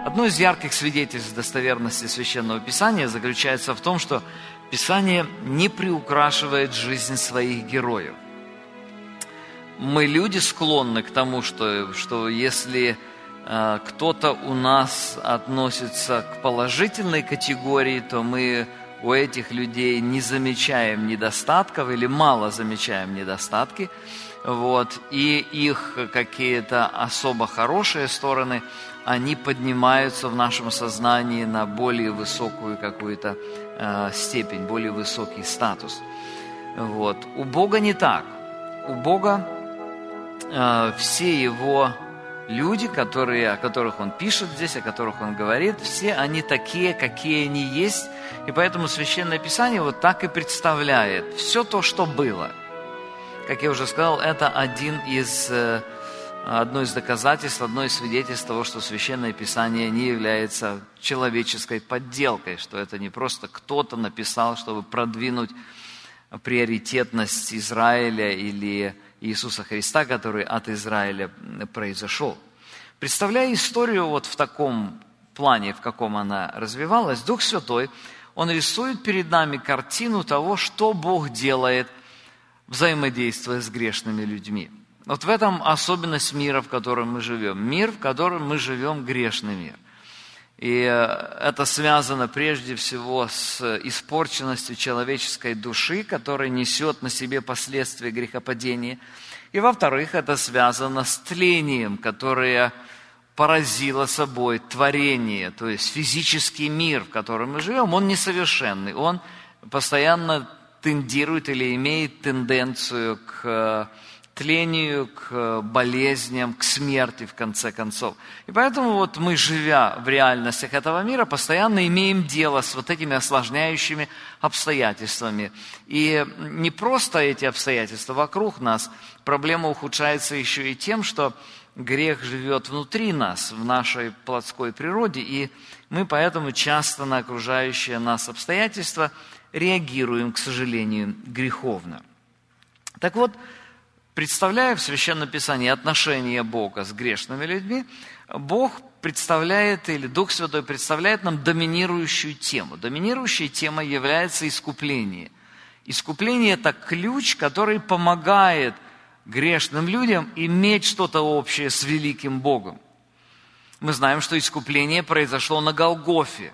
Одно из ярких свидетельств достоверности Священного Писания заключается в том, что Писание не приукрашивает жизнь своих героев. Мы, люди, склонны к тому, что если кто-то у нас относится к положительной категории, то мы у этих людей не замечаем недостатков или мало замечаем недостатки, и их какие-то особо хорошие стороны, они поднимаются в нашем сознании на более высокую какую-то степень, более высокий статус. У Бога не так. У Бога все Его люди, о которых Он пишет здесь, о которых Он говорит, все они такие, какие они есть. И поэтому Священное Писание вот так и представляет все то, что было. Как я уже сказал, это одно из доказательств, одно из свидетельств того, что Священное Писание не является человеческой подделкой, что это не просто кто-то написал, чтобы продвинуть приоритетность Израиля или Иисуса Христа, который от Израиля произошел. Представляя историю вот в таком плане, в каком она развивалась, Дух Святой, Он рисует перед нами картину того, что Бог делает, взаимодействуя с грешными людьми. Вот в этом особенность мира, в котором мы живем. Мир, в котором мы живем, грешный мир. И это связано прежде всего с испорченностью человеческой души, которая несет на себе последствия грехопадения. И во-вторых, это связано с тлением, которое поразило собой творение, то есть физический мир, в котором мы живем, он несовершенный, он постоянно тендирует или имеет тенденцию к тлению, к болезням, к смерти, в конце концов. И поэтому вот мы, живя в реальностях этого мира, постоянно имеем дело с вот этими осложняющими обстоятельствами. И не просто эти обстоятельства вокруг нас, проблема ухудшается еще и тем, что грех живет внутри нас, в нашей плотской природе, и мы поэтому часто на окружающие нас обстоятельства реагируем, к сожалению, греховно. Так вот, представляя в Священном Писании отношения Бога с грешными людьми, Бог представляет, или Дух Святой представляет нам доминирующую тему. Доминирующей темой является искупление. Искупление – это ключ, который помогает грешным людям иметь что-то общее с великим Богом. Мы знаем, что искупление произошло на Голгофе.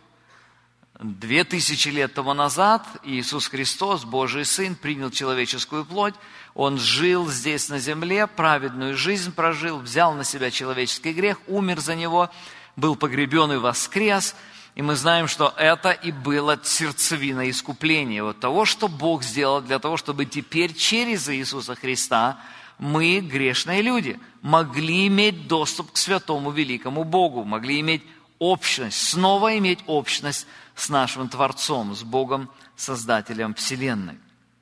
2000 лет тому назад Иисус Христос, Божий Сын, принял человеческую плоть. Он жил здесь на земле, праведную жизнь прожил, взял на себя человеческий грех, умер за него, был погребен и воскрес. И мы знаем, что это и было сердцевина искупления. Вот того, что Бог сделал для того, чтобы теперь через Иисуса Христа мы, грешные люди, могли иметь доступ к святому великому Богу, могли иметь общность, снова иметь общность с нашим Творцом, с Богом, Создателем Вселенной.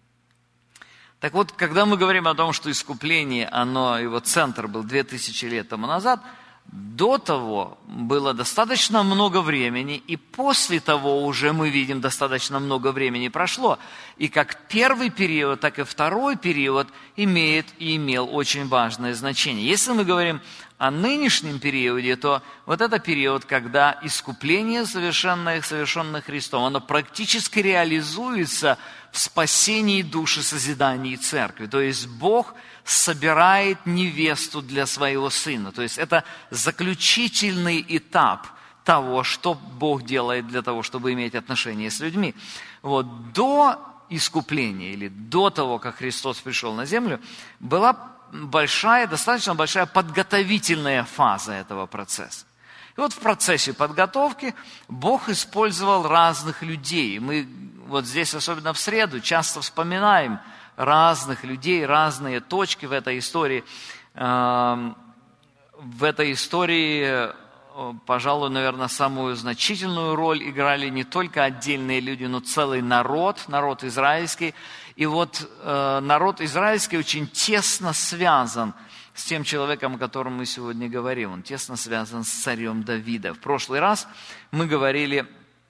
Так вот, когда мы говорим о том, что искупление, его центр был 2000 лет тому назад, до того было достаточно много времени, и после того уже мы видим, достаточно много времени прошло. И как первый период, так и второй период имеет и имел очень важное значение. Если мы говорим о нынешнем периоде, то вот это период, когда искупление, совершенное Христом, оно практически реализуется в спасении души, созидании церкви. То есть Бог собирает невесту для своего Сына. То есть это заключительный этап того, что Бог делает для того, чтобы иметь отношения с людьми. До искупления или до того, как Христос пришел на землю, была достаточно большая подготовительная фаза этого процесса. И вот в процессе подготовки Бог использовал разных людей. Мы вот здесь, особенно в среду, часто вспоминаем разных людей, разные точки в этой истории. В этой истории, пожалуй, наверное, самую значительную роль играли не только отдельные люди, но целый народ израильский. И вот народ израильский очень тесно связан с тем человеком, о котором мы сегодня говорим. Он тесно связан с царем Давидом. В прошлый раз мы говорили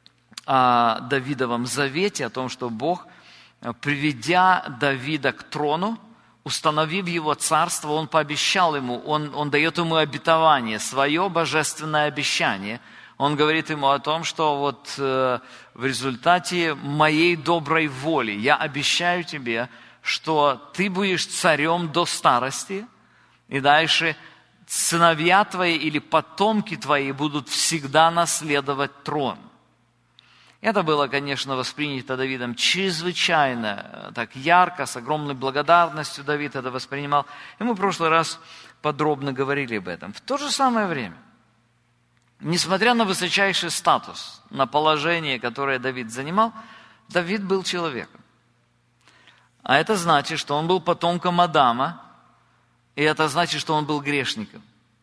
о Давидовом завете, о том, что Бог, приведя Давида к трону, установив его царство, Он пообещал ему, он дает ему обетование, свое божественное обещание. Он говорит ему о том, что вот в результате моей доброй воли я обещаю тебе, что ты будешь царем до старости, и дальше сыновья твои или потомки твои будут всегда наследовать трон. Это было, конечно, воспринято Давидом чрезвычайно так ярко, с огромной благодарностью Давид это воспринимал. И мы в прошлый раз подробно говорили об этом. В то же самое время, несмотря на высочайший статус, на положение, которое Давид занимал, Давид был человеком. А это значит, что он был потомком Адама, и это значит, что он был грешником.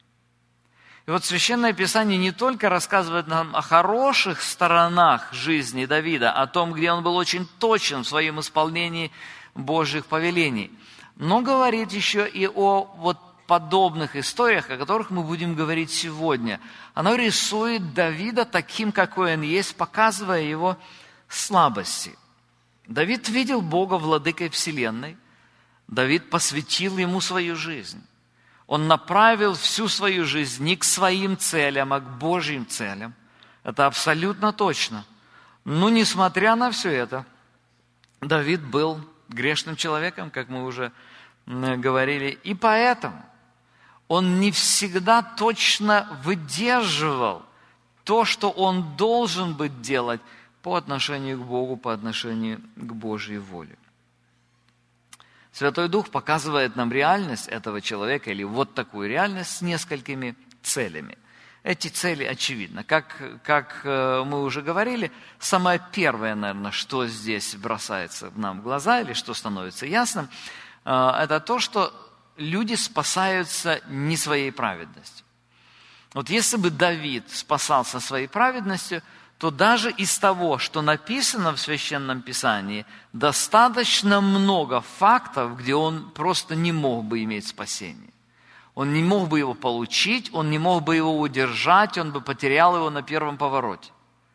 И вот Священное Писание не только рассказывает нам о хороших сторонах жизни Давида, о том, где он был очень точен в своем исполнении Божьих повелений, но говорит еще и о вот подобных историях, о которых мы будем говорить сегодня. Оно рисует Давида таким, какой он есть, показывая его слабости. Давид видел Бога владыкой вселенной. Давид посвятил ему свою жизнь. Он направил всю свою жизнь не к своим целям, а к Божьим целям. Это абсолютно точно. Но несмотря на все это, Давид был грешным человеком, как мы уже говорили, и поэтому он не всегда точно выдерживал то, что он должен быть делать по отношению к Богу, по отношению к Божьей воле. Святой Дух показывает нам реальность этого человека, или вот такую реальность с несколькими целями. Эти цели очевидны. Как мы уже говорили, самое первое, наверное, что здесь бросается нам в глаза, или что становится ясным, это то, что люди спасаются не своей праведностью. Вот если бы Давид спасался своей праведностью, то даже из того, что написано в Священном Писании, достаточно много фактов, где он просто не мог бы иметь спасение. Он не мог бы его получить, он не мог бы его удержать, он бы потерял его на первом повороте.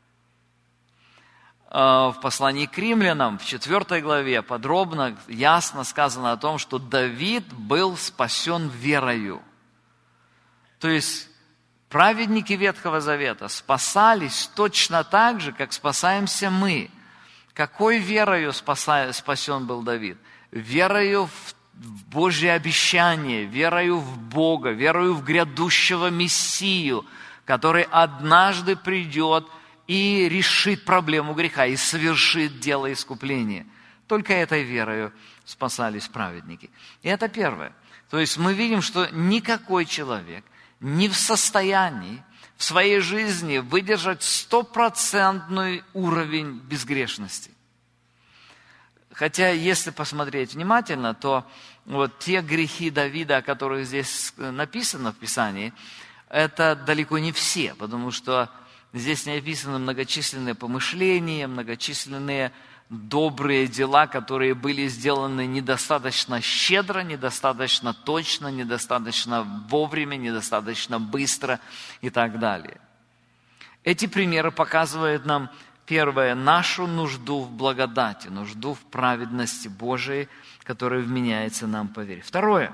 В послании к римлянам, в 4 главе, подробно, ясно сказано о том, что Давид был спасен верою. То есть праведники Ветхого Завета спасались точно так же, как спасаемся мы. Какой верою спасен был Давид? Верою в Божье обещание, верою в Бога, верою в грядущего Мессию, который однажды придет и решит проблему греха, и совершит дело искупления. Только этой верою спасались праведники. И это первое. То есть мы видим, что никакой человек не в состоянии в своей жизни выдержать 100% уровень безгрешности. Хотя, если посмотреть внимательно, то вот те грехи Давида, о которых здесь написано в Писании, это далеко не все, потому что здесь не описаны многочисленные помышления, многочисленные добрые дела, которые были сделаны недостаточно щедро, недостаточно точно, недостаточно вовремя, недостаточно быстро и так далее. Эти примеры показывают нам, первое, нашу нужду в благодати, нужду в праведности Божией, которая вменяется нам по вере. Второй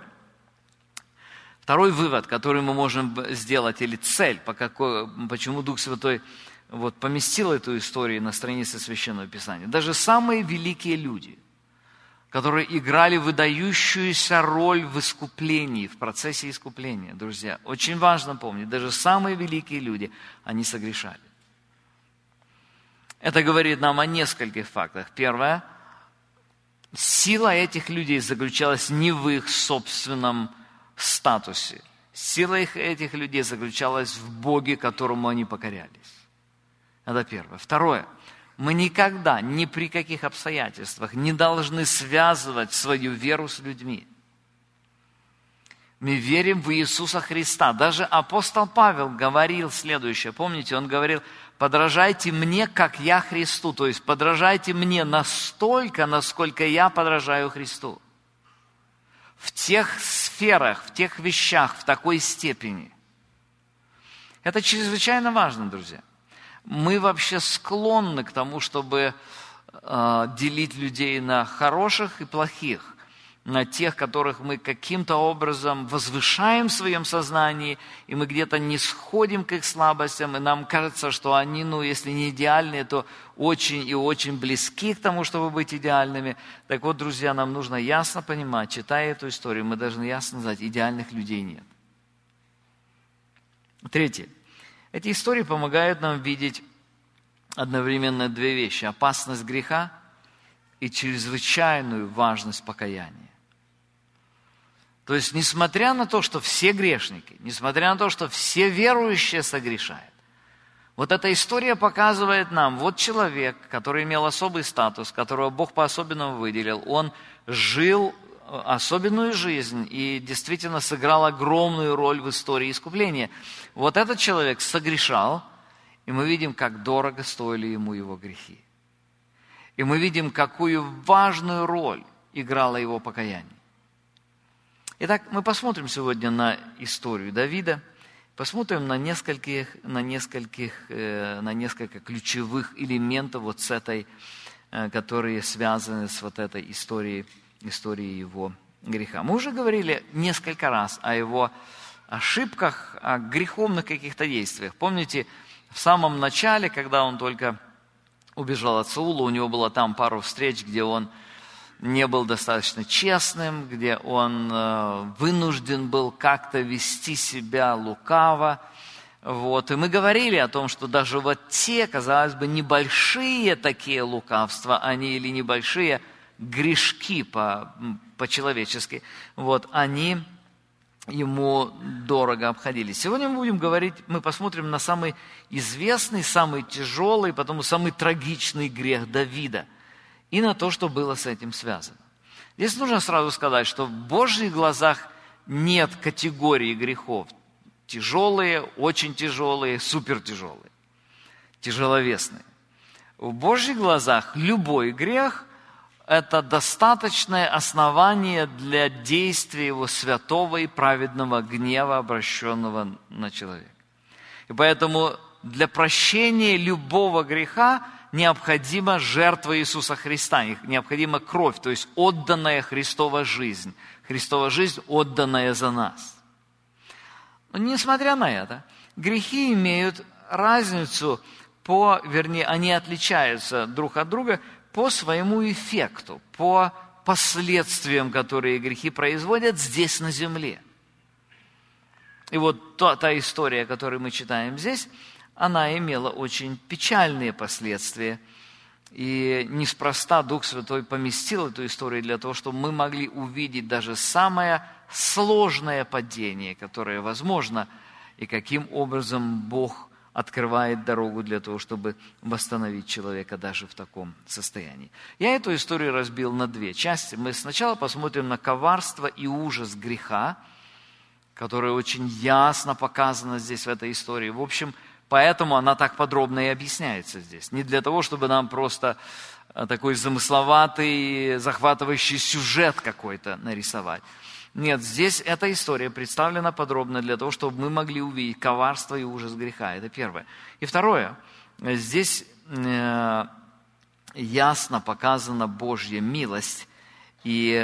вывод, который мы можем сделать, или цель, почему Дух Святой вот поместил эту историю на странице Священного Писания. Даже самые великие люди, которые играли выдающуюся роль в искуплении, в процессе искупления, друзья, очень важно помнить, даже самые великие люди, они согрешали. Это говорит нам о нескольких фактах. Первое, сила этих людей заключалась не в их собственном статусе. Сила этих людей заключалась в Боге, которому они покорялись. Это первое. Второе. Мы никогда, ни при каких обстоятельствах не должны связывать свою веру с людьми. Мы верим в Иисуса Христа. Даже апостол Павел говорил следующее. Помните, он говорил, подражайте мне, как я Христу. То есть подражайте мне настолько, насколько я подражаю Христу. В тех сферах, в тех вещах, в такой степени. Это чрезвычайно важно, друзья. Мы вообще склонны к тому, чтобы делить людей на хороших и плохих. на тех, которых мы каким-то образом возвышаем в своем сознании, и мы где-то не сходим к их слабостям, и нам кажется, что они, если не идеальные, то очень и очень близки к тому, чтобы быть идеальными. Так вот, друзья, нам нужно ясно понимать, читая эту историю, мы должны ясно знать, идеальных людей нет. Третье. Эти истории помогают нам видеть одновременно две вещи: опасность греха и чрезвычайную важность покаяния. То есть, несмотря на то, что все грешники, несмотря на то, что все верующие согрешают, вот эта история показывает нам, вот человек, который имел особый статус, которого Бог по-особенному выделил, он жил особенную жизнь и действительно сыграл огромную роль в истории искупления. Вот этот человек согрешал, и мы видим, как дорого стоили ему его грехи. И мы видим, какую важную роль играло его покаяние. Итак, мы посмотрим сегодня на историю Давида, посмотрим на несколько ключевых элементов вот с этой, которые связаны с вот этой историей его греха. Мы уже говорили несколько раз о его ошибках, о греховных каких-то действиях. Помните, в самом начале, когда он только убежал от Саула, у него было там пару встреч, где он не был достаточно честным, где он вынужден был как-то вести себя лукаво. Вот. И мы говорили о том, что даже вот те, казалось бы, небольшие такие лукавства, они или небольшие грешки по-человечески, вот, они ему дорого обходились. Сегодня мы посмотрим на самый известный, самый тяжелый, потому самый трагичный грех Давида и на то, что было с этим связано. Здесь нужно сразу сказать, что в Божьих глазах нет категории грехов. Тяжелые, очень тяжелые, супертяжелые, тяжеловесные. В Божьих глазах любой грех – это достаточное основание для действия его святого и праведного гнева, обращенного на человека. И поэтому для прощения любого греха необходима жертва Иисуса Христа, необходима кровь, то есть отданная Христова жизнь, отданная за нас. Но несмотря на это, грехи имеют разницу они отличаются друг от друга по своему эффекту, по последствиям, которые грехи производят здесь на земле. И вот та история, которую мы читаем здесь, она имела очень печальные последствия. И неспроста Дух Святой поместил эту историю для того, чтобы мы могли увидеть даже самое сложное падение, которое возможно, и каким образом Бог открывает дорогу для того, чтобы восстановить человека даже в таком состоянии. Я эту историю разбил на две части. Мы сначала посмотрим на коварство и ужас греха, которое очень ясно показано здесь в этой истории. В общем, поэтому она так подробно и объясняется здесь. Не для того, чтобы нам просто такой замысловатый, захватывающий сюжет какой-то нарисовать. Нет, здесь эта история представлена подробно для того, чтобы мы могли увидеть коварство и ужас греха. Это первое. И второе, здесь ясно показана Божья милость и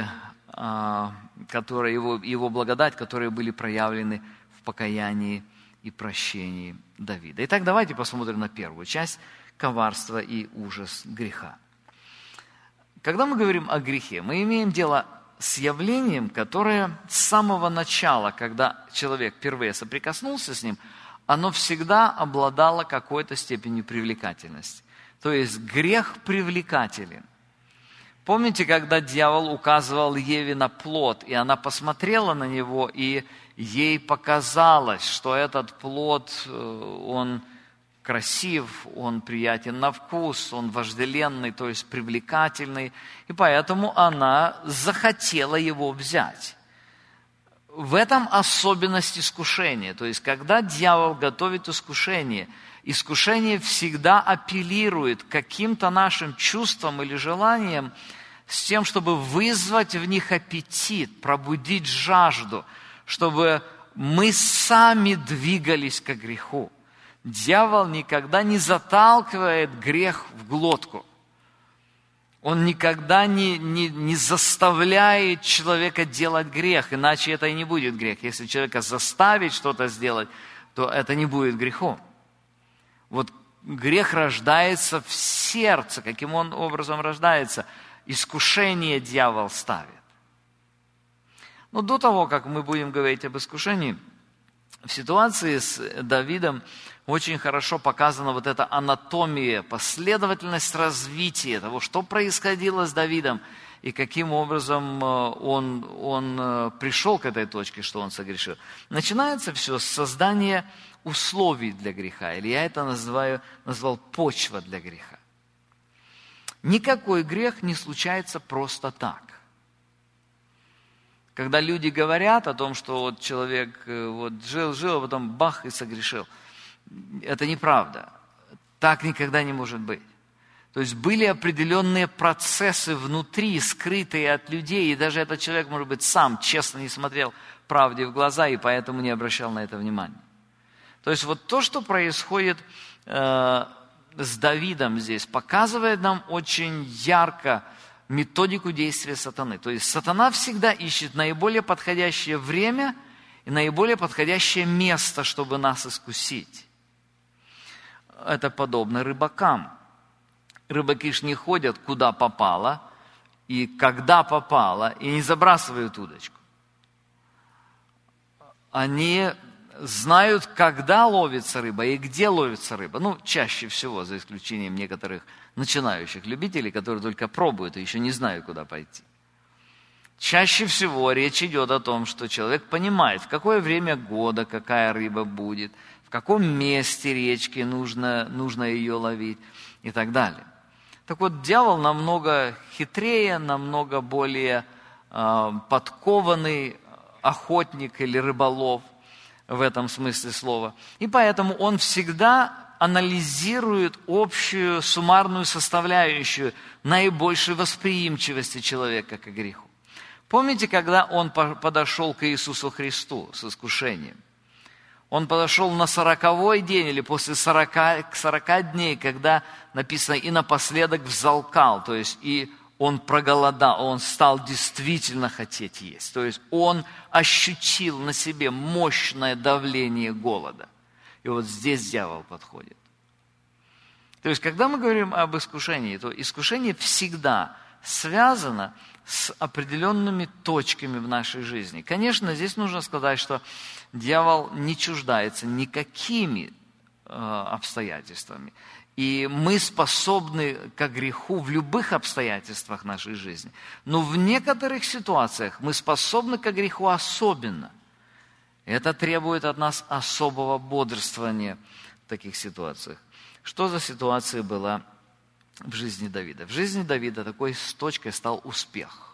его благодать, которые были проявлены в покаянии и прощении Давида. Итак, давайте посмотрим на первую часть – коварство и ужас греха. Когда мы говорим о грехе, мы имеем дело с явлением, которое с самого начала, когда человек впервые соприкоснулся с ним, оно всегда обладало какой-то степенью привлекательности. То есть грех привлекателен. Помните, когда дьявол указывал Еве на плод, и она посмотрела на него, и ей показалось, что этот плод, он красив, он приятен на вкус, он вожделенный, то есть привлекательный, и поэтому она захотела его взять. В этом особенность искушения. То есть, когда дьявол готовит искушение, искушение всегда апеллирует к каким-то нашим чувствам или желаниям с тем, чтобы вызвать в них аппетит, пробудить жажду, чтобы мы сами двигались к греху. Дьявол никогда не заталкивает грех в глотку. Он никогда не заставляет человека делать грех, иначе это и не будет грех. Если человека заставить что-то сделать, то это не будет грехом. Вот грех рождается в сердце. Каким он образом рождается? Искушение дьявол ставит. Но до того, как мы будем говорить об искушении, в ситуации с Давидом очень хорошо показана вот эта анатомия, последовательность развития того, что происходило с Давидом и каким образом он пришел к этой точке, что он согрешил. Начинается все с создания условий для греха, или я это назвал почва для греха. Никакой грех не случается просто так. Когда люди говорят о том, что вот человек жил, а потом бах и согрешил, это неправда. Так никогда не может быть. То есть были определенные процессы внутри, скрытые от людей, и даже этот человек, может быть, сам честно не смотрел правде в глаза, и поэтому не обращал на это внимания. То есть вот то, что происходит с Давидом здесь, показывает нам очень ярко методику действия сатаны. То есть сатана всегда ищет наиболее подходящее время и наиболее подходящее место, чтобы нас искусить. Это подобно рыбакам. Рыбаки ж не ходят куда попало и когда попало, и не забрасывают удочку. Они знают, когда ловится рыба и где ловится рыба. Ну, чаще всего, за исключением некоторых начинающих любителей, которые только пробуют и еще не знают, куда пойти. Чаще всего речь идет о том, что человек понимает, в какое время года какая рыба будет, в каком месте речки нужно ее ловить и так далее. Так вот, дьявол намного хитрее, намного более подкованный охотник или рыболов в этом смысле слова. И поэтому он всегда анализирует общую суммарную составляющую наибольшей восприимчивости человека к греху. Помните, когда он подошел к Иисусу Христу с искушением? Он подошел на 40-й день или после 40 дней, когда написано «и напоследок взалкал», то есть и он проголодал, он стал действительно хотеть есть. То есть он ощутил на себе мощное давление голода. И вот здесь дьявол подходит. То есть, когда мы говорим об искушении, то искушение всегда связано с определенными точками в нашей жизни. Конечно, здесь нужно сказать, что дьявол не чуждается никакими обстоятельствами. И мы способны к греху в любых обстоятельствах нашей жизни. Но в некоторых ситуациях мы способны к греху особенно. Это требует от нас особого бодрствования в таких ситуациях. Что за ситуация была в жизни Давида? В жизни Давида такой точкой стал успех.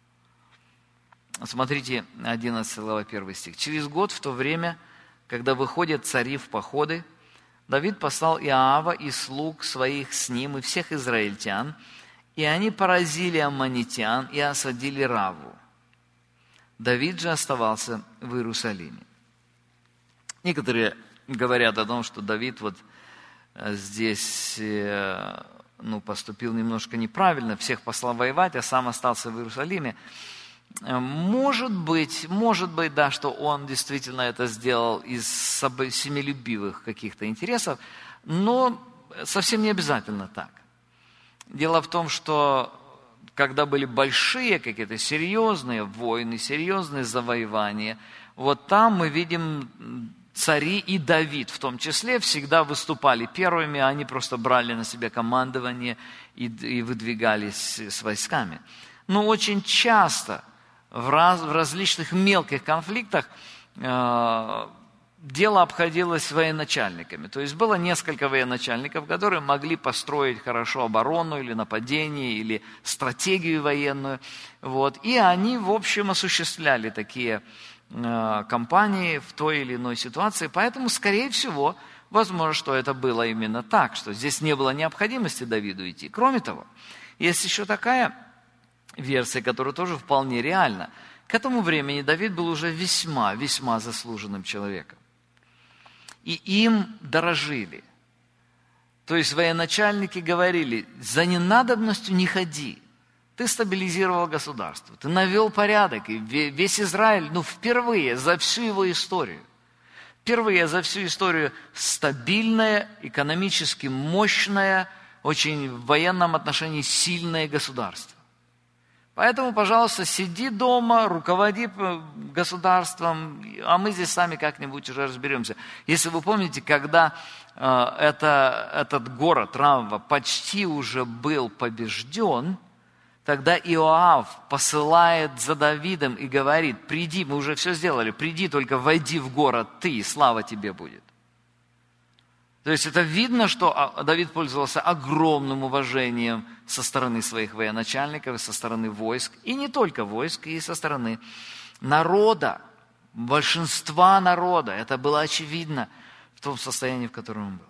Смотрите, 11 глава, 1 стих. «Через год, в то время, когда выходят цари в походы, Давид послал Иоава и слуг своих с ним и всех израильтян, и они поразили аммонитян и осадили Равву. Давид же оставался в Иерусалиме». Некоторые говорят о том, что Давид вот здесь поступил немножко неправильно, всех послал воевать, а сам остался в Иерусалиме. Может быть, да, что он действительно это сделал из семилюбивых каких-то интересов, но совсем не обязательно так. Дело в том, что когда были большие какие-то серьезные войны, серьезные завоевания, вот там мы видим цари и Давид в том числе всегда выступали первыми, они просто брали на себя командование и выдвигались с войсками. Но очень часто в различных мелких конфликтах дело обходилось военачальниками. То есть было несколько военачальников, которые могли построить хорошо оборону или нападение, или стратегию военную. Вот. И они, в общем, осуществляли такие кампании в той или иной ситуации. Поэтому, скорее всего, возможно, что это было именно так, что здесь не было необходимости Давиду идти. Кроме того, есть еще такая версия, которая тоже вполне реальна. К этому времени Давид был уже весьма заслуженным человеком. И им дорожили. То есть военачальники говорили: за ненадобностью не ходи. Ты стабилизировал государство, ты навел порядок, и весь Израиль, впервые за всю его историю, впервые за всю историю стабильное, экономически мощное, очень в военном отношении сильное государство. Поэтому, пожалуйста, сиди дома, руководи государством, а мы здесь сами как-нибудь уже разберемся. Если вы помните, когда этот город Рамва почти уже был побежден, тогда Иоав посылает за Давидом и говорит: приди, мы уже все сделали, приди, только войди в город ты, и слава тебе будет. То есть это видно, что Давид пользовался огромным уважением со стороны своих военачальников, со стороны войск, и не только войск, и со стороны народа, большинства народа. Это было очевидно в том состоянии, в котором он был.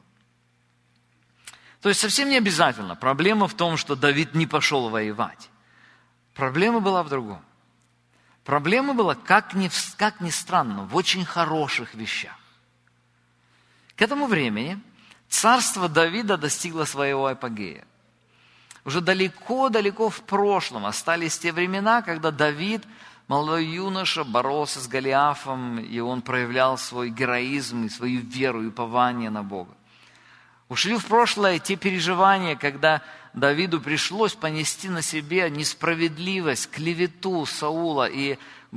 То есть совсем не обязательно. Проблема в том, что Давид не пошел воевать. Проблема была в другом. Проблема была, как ни странно, в очень хороших вещах. К этому времени царство Давида достигло своего апогея. Уже далеко-далеко в прошлом остались те времена, когда Давид, молодой юноша, боролся с Голиафом, и он проявлял свой героизм и свою веру и упование на Бога. Ушли в прошлое те переживания, когда Давиду пришлось понести на себе несправедливость, клевету Саула и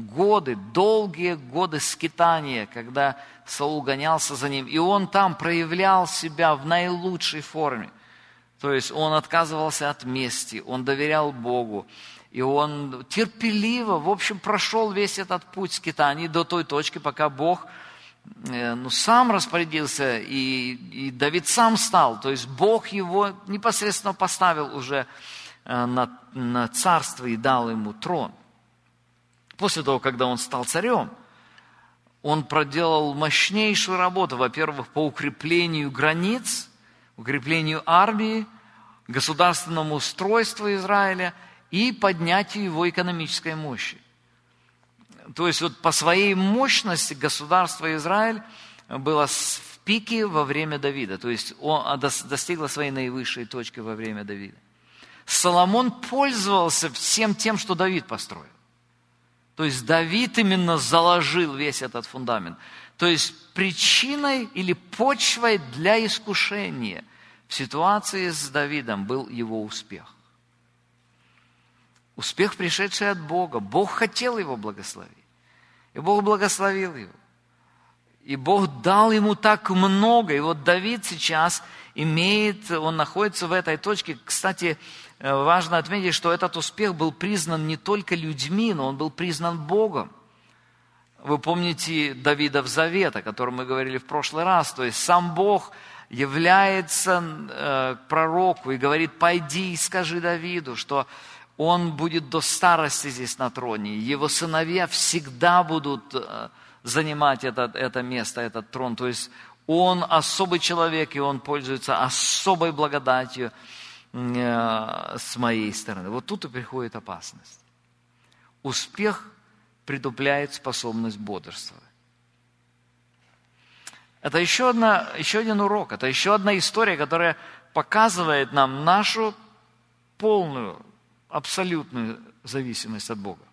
долгие годы скитания, когда Саул гонялся за ним, и он там проявлял себя в наилучшей форме. То есть он отказывался от мести, он доверял Богу, и он терпеливо, в общем, прошел весь этот путь скитаний до той точки, пока Бог сам распорядился, и Давид сам стал. То есть Бог его непосредственно поставил уже на царство и дал ему трон. После того, когда он стал царем, он проделал мощнейшую работу, во-первых, по укреплению границ, укреплению армии, государственному устройству Израиля и поднятию его экономической мощи. То есть по своей мощности государство Израиль было в пике во время Давида. То есть он достигло своей наивысшей точки во время Давида. Соломон пользовался всем тем, что Давид построил. То есть Давид именно заложил весь этот фундамент. То есть причиной или почвой для искушения в ситуации с Давидом был его успех. Успех, пришедший от Бога. Бог хотел его благословить. И Бог благословил его. И Бог дал ему так много. И вот Давид сейчас он находится в этой точке. Кстати, важно отметить, что этот успех был признан не только людьми, но он был признан Богом. Вы помните Давидов завет, о котором мы говорили в прошлый раз. То есть сам Бог является к пророку и говорит: пойди и скажи Давиду, что он будет до старости здесь на троне. Его сыновья всегда будут занимать это место, этот трон. То есть он особый человек, и он пользуется особой благодатью с моей стороны. Вот тут и приходит опасность. Успех притупляет способность бодрствовать. Это еще один урок, это еще одна история, которая показывает нам нашу полную, абсолютную зависимость от Бога.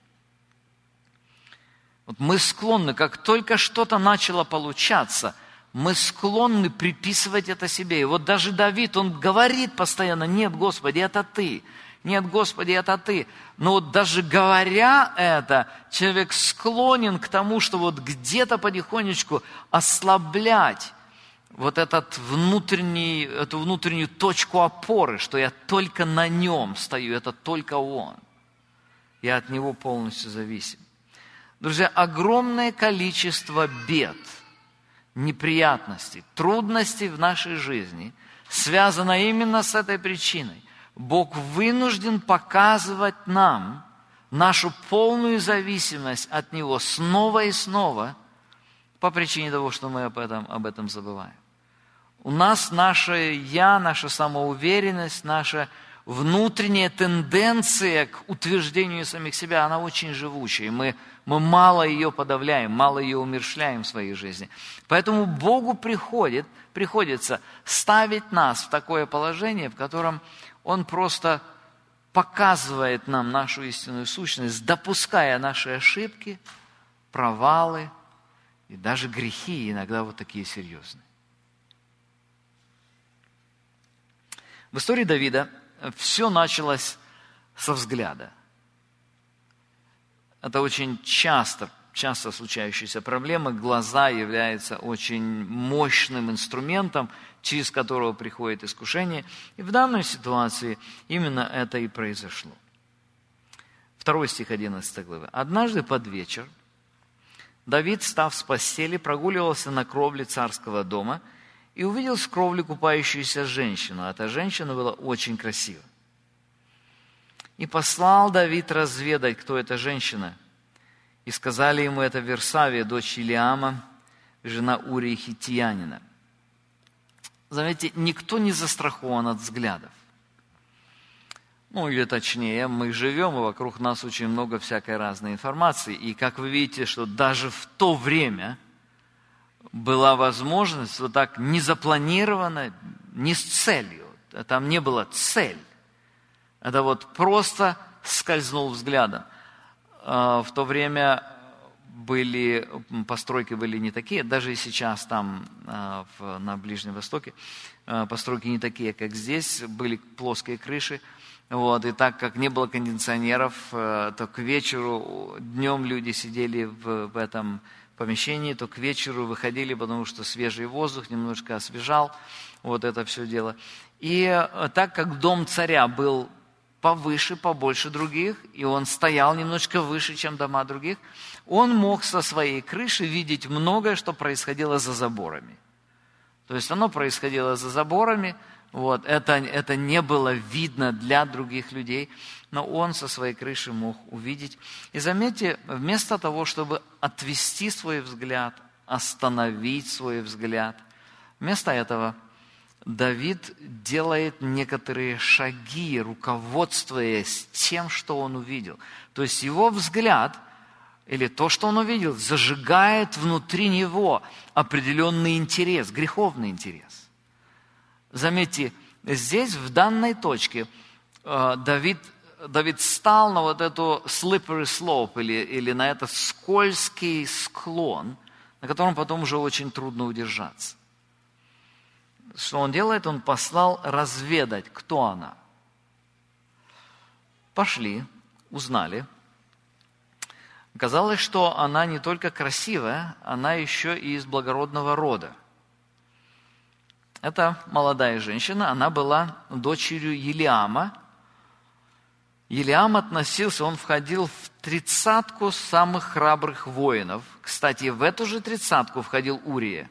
Вот мы склонны, как только что-то начало получаться, мы склонны приписывать это себе. И вот даже Давид, он говорит постоянно: нет, Господи, это Ты. Нет, Господи, это Ты. Но вот даже говоря это, человек склонен к тому, что вот где-то потихонечку ослаблять вот эту внутреннюю точку опоры, что я только на Нем стою, это только Он. Я от Него полностью зависим. Друзья, огромное количество бед, неприятностей, трудностей в нашей жизни связано именно с этой причиной. Бог вынужден показывать нам нашу полную зависимость от Него снова и снова по причине того, что мы об этом забываем. У нас наше «я», наша самоуверенность, наше внутренняя тенденция к утверждению самих себя, она очень живучая. И мы мало ее подавляем, мало ее умерщвляем в своей жизни. Поэтому Богу приходится ставить нас в такое положение, в котором Он просто показывает нам нашу истинную сущность, допуская наши ошибки, провалы и даже грехи, иногда вот такие серьезные. В истории Давида все началось со взгляда. Это очень часто случающаяся проблема. Глаза являются очень мощным инструментом, через которого приходит искушение. И в данной ситуации именно это и произошло. 2 стих 11 главы. «Однажды под вечер Давид, встав с постели, прогуливался на кровле царского дома и увидел с кровли купающуюся женщину. Эта женщина была очень красива. И послал Давид разведать, кто эта женщина. И сказали ему, это Версавия, дочь Илиама, жена Урии Хиттиянина». Заметьте, никто не застрахован от взглядов. Или точнее, мы живем, и вокруг нас очень много всякой разной информации. И как вы видите, что даже в то время была возможность вот так незапланированно, не с целью. Там не была цель. Это вот просто скользнул взглядом. В то время постройки были не такие, даже и сейчас там на Ближнем Востоке постройки не такие, как здесь, были плоские крыши. И так как не было кондиционеров, то к вечеру, днем люди сидели в этом помещении, то к вечеру выходили, потому что свежий воздух немножко освежал это все дело. И так как дом царя был повыше, побольше других, и он стоял немножко выше, чем дома других, он мог со своей крыши видеть многое, что происходило за заборами. То есть оно происходило за заборами, это не было видно для других людей, но он со своей крыши мог увидеть. И заметьте, вместо того, чтобы отвести свой взгляд, остановить свой взгляд, вместо этого Давид делает некоторые шаги, руководствуясь тем, что он увидел. То есть его взгляд, или то, что он увидел, зажигает внутри него определенный интерес, греховный интерес. Заметьте, здесь, в данной точке, Давид стал на эту slippery slope, или на этот скользкий склон, на котором потом уже очень трудно удержаться. Что он делает? Он послал разведать, кто она. Пошли, узнали. Оказалось, что она не только красивая, она еще и из благородного рода. Это молодая женщина, она была дочерью Илиама. Илиам относился, он входил в 30 самых храбрых воинов. Кстати, в эту же 30 входил Урия,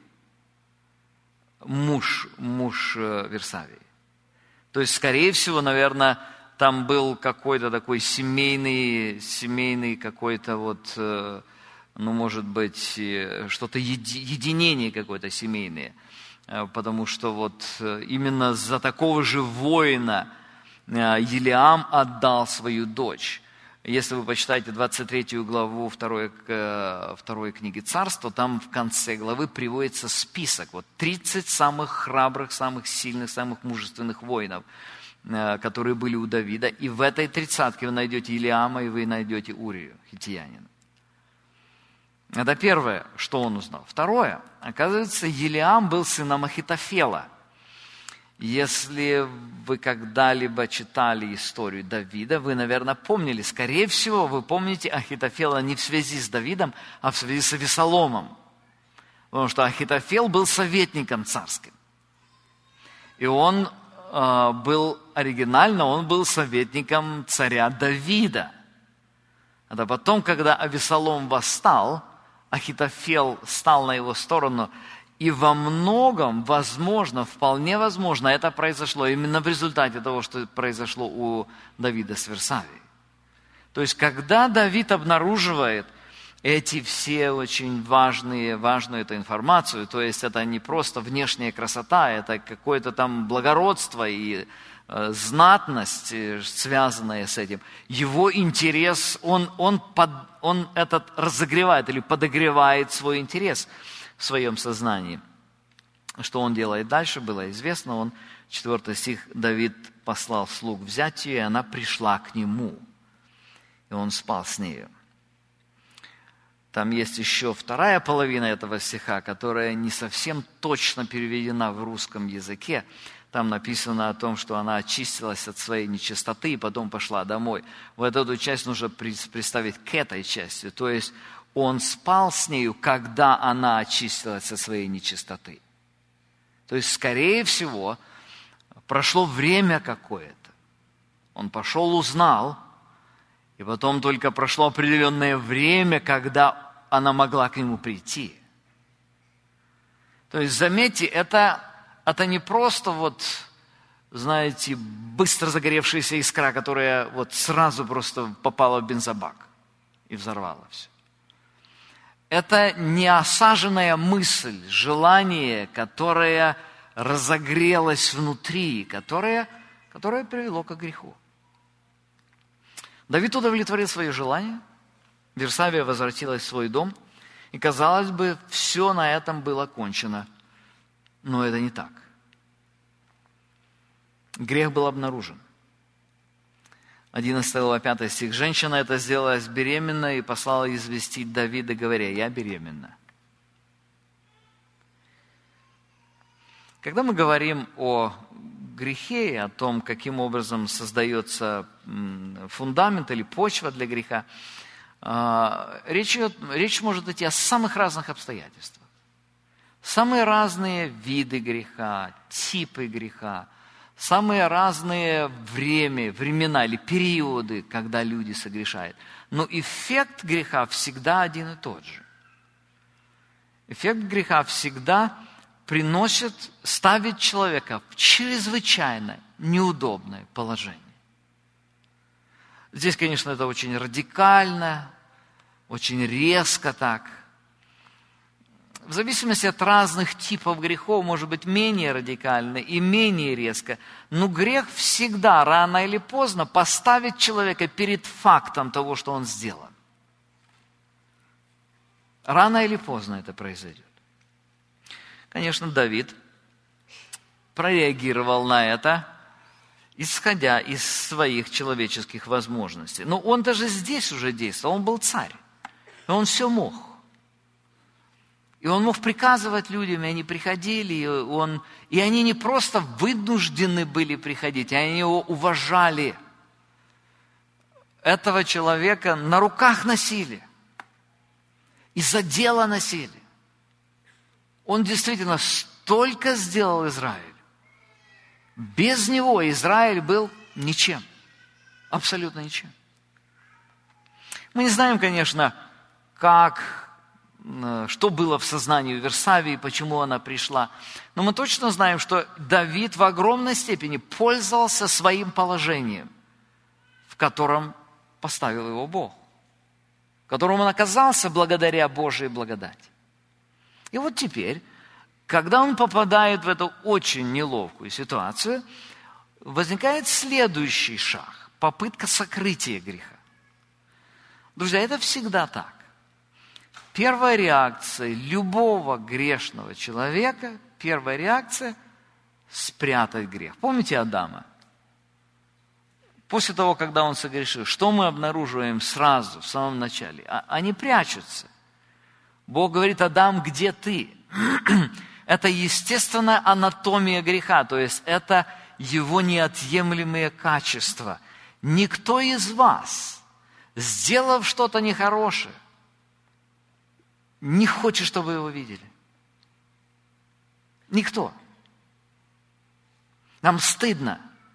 муж Версавии. То есть, скорее всего, наверное, там был какой-то такой семейный какой-то может быть, что-то единение какое-то семейное. Потому что именно за такого же воина Илиам отдал свою дочь. Если вы почитаете 23 главу 2 книги Царств, то там в конце главы приводится список. 30 самых храбрых, самых сильных, самых мужественных воинов, которые были у Давида. И в этой 30-ке вы найдете Илиама, и вы найдете Урию, хиттиянина. Это первое, что он узнал. Второе, оказывается, Илиам был сыном Ахитофела. Если вы когда-либо читали историю Давида, вы, наверное, помнили, скорее всего, вы помните Ахитофела не в связи с Давидом, а в связи с Авесоломом. Потому что Ахитофел был советником царским. И он был советником царя Давида. Это потом, когда Авесолом восстал, Ахитофел стал на его сторону, и во многом, вполне возможно, это произошло именно в результате того, что произошло у Давида с Версавией. То есть, когда Давид обнаруживает эти все очень важную эту информацию, то есть это не просто внешняя красота, это какое-то там благородство и знатность, связанная с этим, его интерес, он этот разогревает или подогревает свой интерес в своем сознании. Что он делает дальше, было известно. Он, 4 стих, Давид послал слуг взять ее, и она пришла к нему. И он спал с нею. Там есть еще вторая половина этого стиха, которая не совсем точно переведена в русском языке. Там написано о том, что она очистилась от своей нечистоты и потом пошла домой. Вот эту часть нужно представить к этой части. То есть он спал с нею, когда она очистилась от своей нечистоты. То есть, скорее всего, прошло время какое-то. Он пошел, узнал, и потом только прошло определенное время, когда она могла к нему прийти. То есть, заметьте, это не просто знаете, быстро загоревшаяся искра, которая сразу просто попала в бензобак и взорвала все. Это неосаженная мысль, желание, которое разогрелось внутри, которое привело к греху. Давид удовлетворил свое желание, Версавия возвратилась в свой дом, и, казалось бы, все на этом было кончено. Но это не так. Грех был обнаружен. 11 глава, 5 стих. Женщина это сделалась беременна и послала известить Давида, говоря: «Я беременна». Когда мы говорим о грехе и о том, каким образом создается фундамент или почва для греха, речь может идти о самых разных обстоятельствах. Самые разные виды греха, типы греха, самые разные времена или периоды, когда люди согрешают. Но эффект греха всегда один и тот же. Эффект греха всегда ставит человека в чрезвычайно неудобное положение. Здесь, конечно, это очень радикально, очень резко так. В зависимости от разных типов грехов, может быть, менее радикально и менее резко. Но грех всегда, рано или поздно, поставит человека перед фактом того, что он сделал. Рано или поздно это произойдет. Конечно, Давид прореагировал на это, исходя из своих человеческих возможностей. Но он даже здесь уже действовал, он был царь, и он все мог. И он мог приказывать людям, и они приходили, и они не просто вынуждены были приходить, они его уважали. Этого человека на руках носили, и за дело носили. Он действительно столько сделал Израилю. Без него Израиль был ничем, абсолютно ничем. Мы не знаем, конечно, что было в сознании у Версавии, почему она пришла. Но мы точно знаем, что Давид в огромной степени пользовался своим положением, в котором поставил его Бог, в котором он оказался благодаря Божьей благодати. И вот теперь, когда он попадает в эту очень неловкую ситуацию, возникает следующий шаг – попытка сокрытия греха. Друзья, это всегда так. Первая реакция любого грешного человека, первая реакция – спрятать грех. Помните Адама? После того, когда он согрешил, что мы обнаруживаем сразу, в самом начале? Они прячутся. Бог говорит: Адам, где ты? Это естественная анатомия греха, то есть это его неотъемлемые качества. Никто из вас, сделав что-то нехорошее, не хочет, чтобы его видели. Никто. Нам стыдно.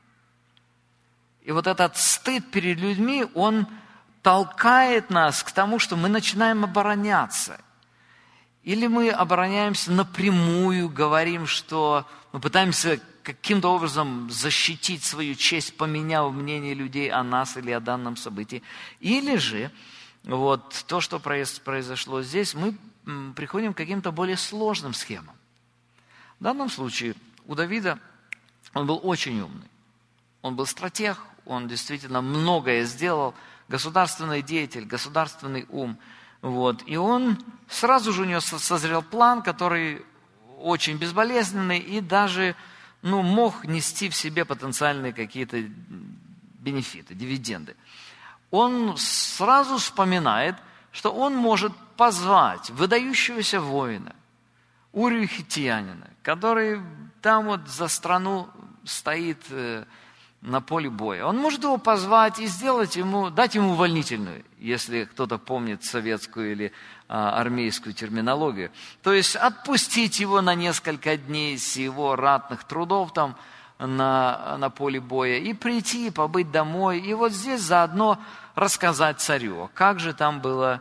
И вот этот стыд перед людьми, он толкает нас к тому, что мы начинаем обороняться. Или мы обороняемся напрямую, говорим, что мы пытаемся каким-то образом защитить свою честь, поменяв мнение людей о нас или о данном событии. Или же то, что произошло здесь, мы приходим к каким-то более сложным схемам. В данном случае у Давида он был очень умный. Он был стратег, он действительно многое сделал, государственный деятель, государственный ум. Вот. И он сразу же у него созрел план, который очень безболезненный и даже мог нести в себе потенциальные какие-то бенефиты, дивиденды. Он сразу вспоминает, что он может позвать выдающегося воина, Урию Хиттиянина, который там вот за страну стоит на поле боя. Он может его позвать и дать ему увольнительную, если кто-то помнит советскую или армейскую терминологию. То есть отпустить его на несколько дней с его ратных трудов там на поле боя и прийти, побыть домой. И вот здесь заодно рассказать царю, как же там была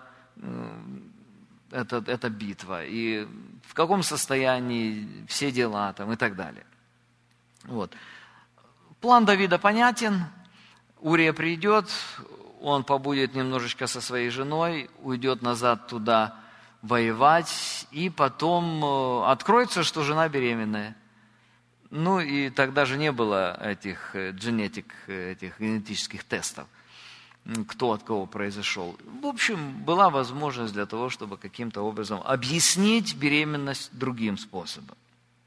эта битва, и в каком состоянии все дела там и так далее. Вот. План Давида понятен. Урия придет, он побудет немножечко со своей женой, уйдет назад туда воевать, и потом откроется, что жена беременная. И тогда же не было этих генетических тестов, кто от кого произошел. В общем, была возможность для того, чтобы каким-то образом объяснить беременность другим способом.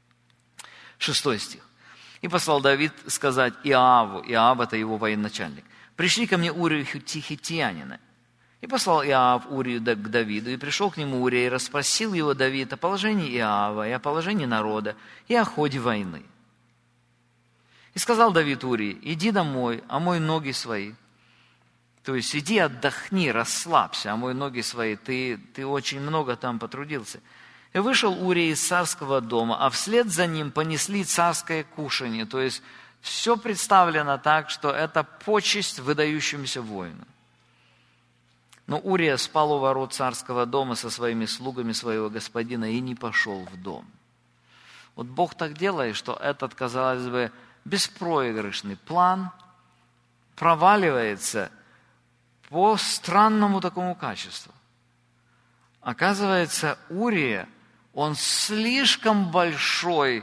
6 стих. «И послал Давид сказать Иоаву», Иоав – это его военачальник, «пришли ко мне Урию Хиттиянина». И послал Иоав Урию к Давиду, и пришел к нему Урия, и расспросил его Давид о положении Иоава, и о положении народа, и о ходе войны. И сказал Давид Урии: иди домой, омой ноги свои. То есть иди отдохни, расслабься, омой ноги свои, ты очень много там потрудился. И вышел Урия из царского дома, а вслед за ним понесли царское кушанье. То есть все представлено так, что это почесть выдающемуся воину. Но Урия спал у ворот царского дома со своими слугами своего господина и не пошел в дом. Вот Бог так делает, что этот, казалось бы, беспроигрышный план проваливается по странному такому качеству. Оказывается, Урия, он слишком большой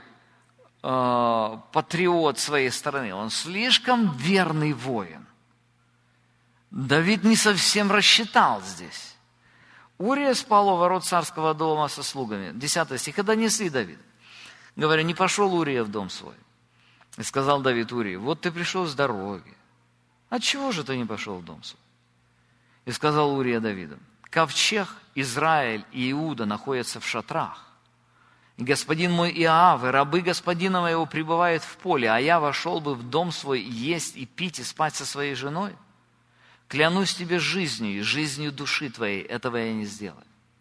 патриот своей страны, он слишком верный воин. Давид не совсем рассчитал здесь. Урия спал у ворот царского дома со слугами. 10 стих. И донесли Давид. Говоря, не пошел Урия в дом свой. И сказал Давид Урии: вот ты пришел с дороги. Отчего же ты не пошел в дом свой? И сказал Урия Давиду: ковчег Израиль и Иуда находятся в шатрах. И господин мой Иоав, и рабы господина моего пребывают в поле, а я вошел бы в дом свой есть и пить, и спать со своей женой. Клянусь тебе жизнью и жизнью души твоей, этого я не сделаю.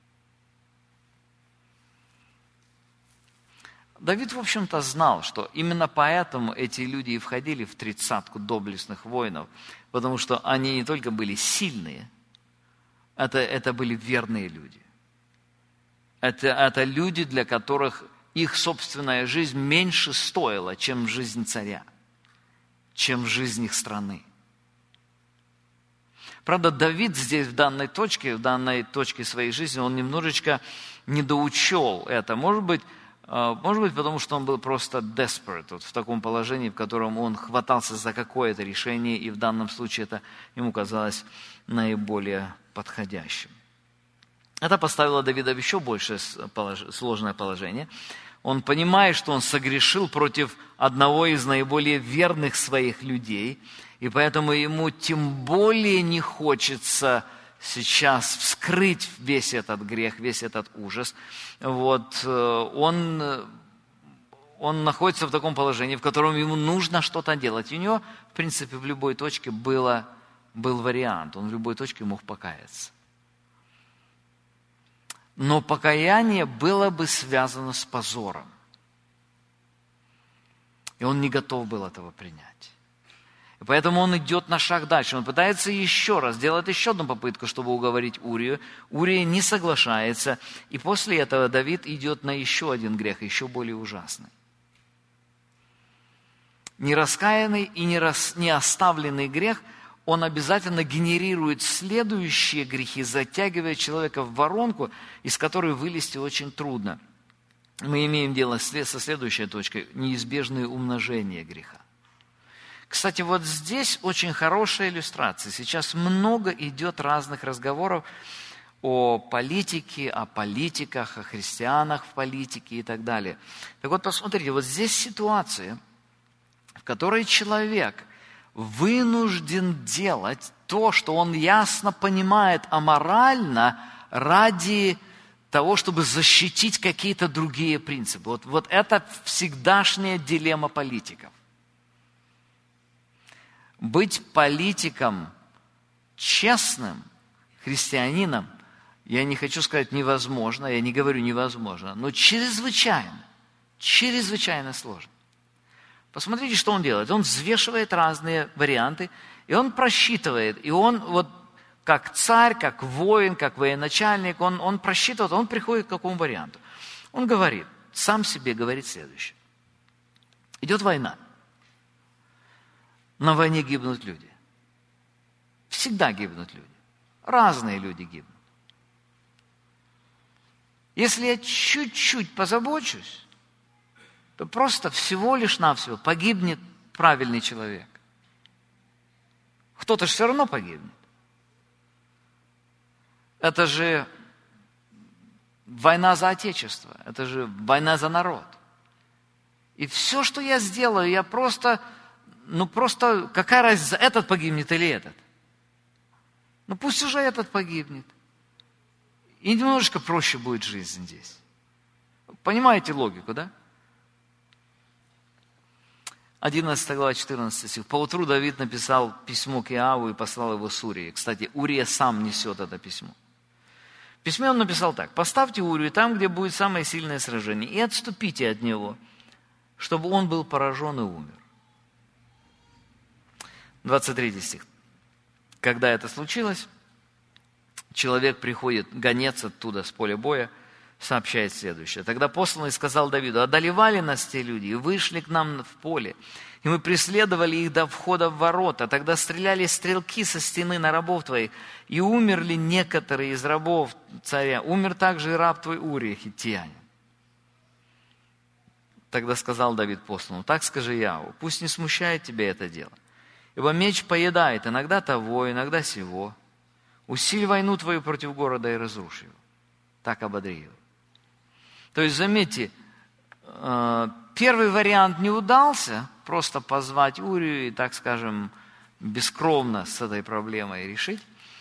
Давид, в общем-то, знал, что именно поэтому эти люди и входили в 30-ку доблестных воинов, потому что они не только были сильные, это были верные люди. Это люди, для которых их собственная жизнь меньше стоила, чем жизнь царя, чем жизнь их страны. Правда, Давид здесь, в данной точке своей жизни, он немножечко недоучел это. Может быть, потому что он был просто desperate, вот в таком положении, в котором он хватался за какое-то решение, и в данном случае это ему казалось наиболее подходящим. Это поставило Давида в еще большее сложное положение. Он понимает, что он согрешил против одного из наиболее верных своих людей, и поэтому ему тем более не хочется сейчас вскрыть весь этот грех, весь этот ужас. Вот, он находится в таком положении, в котором ему нужно что-то делать. И у него, в принципе, в любой точке был вариант. Он в любой точке мог покаяться. Но покаяние было бы связано с позором. И он не готов был этого принять. И поэтому он идет на шаг дальше. Он пытается еще раз, делает еще одну попытку, чтобы уговорить Урию. Урия не соглашается. И после этого Давид идет на еще один грех, еще более ужасный. Нераскаянный и не оставленный грех, он обязательно генерирует следующие грехи, затягивая человека в воронку, из которой вылезти очень трудно. Мы имеем дело со следующей точкой – неизбежное умножение греха. Кстати, вот здесь очень хорошая иллюстрация. Сейчас много идет разных разговоров о политике, о политиках, о христианах в политике и так далее. Так вот, посмотрите, вот здесь ситуация, в которой человек вынужден делать то, что он ясно понимает аморально ради того, чтобы защитить какие-то другие принципы. Вот это всегдашняя дилемма политиков. Быть политиком честным, христианином, я не хочу сказать невозможно, я не говорю невозможно, но чрезвычайно сложно. Посмотрите, что он делает. Он взвешивает разные варианты, и он просчитывает, и он вот как царь, как воин, как военачальник, он просчитывает, он приходит к какому варианту. Он говорит, сам себе говорит следующее. Идет война. На войне гибнут люди. Всегда гибнут люди. Разные люди гибнут. Если я чуть-чуть позабочусь, то просто всего лишь навсего погибнет правильный человек. Кто-то же все равно погибнет. Это же война за Отечество, это же война за народ. И все, что я сделаю, я просто, какая разница, этот погибнет или этот? Пусть уже этот погибнет. И немножечко проще будет жизнь здесь. Понимаете логику, да? 11 глава, 14 стих. «Поутру Давид написал письмо к Иоаву и послал его с Урией». Кстати, Урия сам несет это письмо. В письме он написал так. «Поставьте Урию там, где будет самое сильное сражение, и отступите от него, чтобы он был поражен и умер». 23 стих. Когда это случилось, человек приходит, гонец оттуда, с поля боя, сообщает следующее. «Тогда посланный сказал Давиду, одолевали нас те люди и вышли к нам в поле, и мы преследовали их до входа в ворота. Тогда стреляли стрелки со стены на рабов твоих, и умерли некоторые из рабов царя. Умер также и раб твой Урия, хиттиянин». Тогда сказал Давид посланному, так скажи Иоаву, пусть не смущает тебя это дело, ибо меч поедает иногда того, иногда сего. Усиль войну твою против города и разрушь его. Так ободри его. То есть, заметьте, первый вариант не удался, просто позвать Урию и, так скажем, бескровно с этой проблемой решить.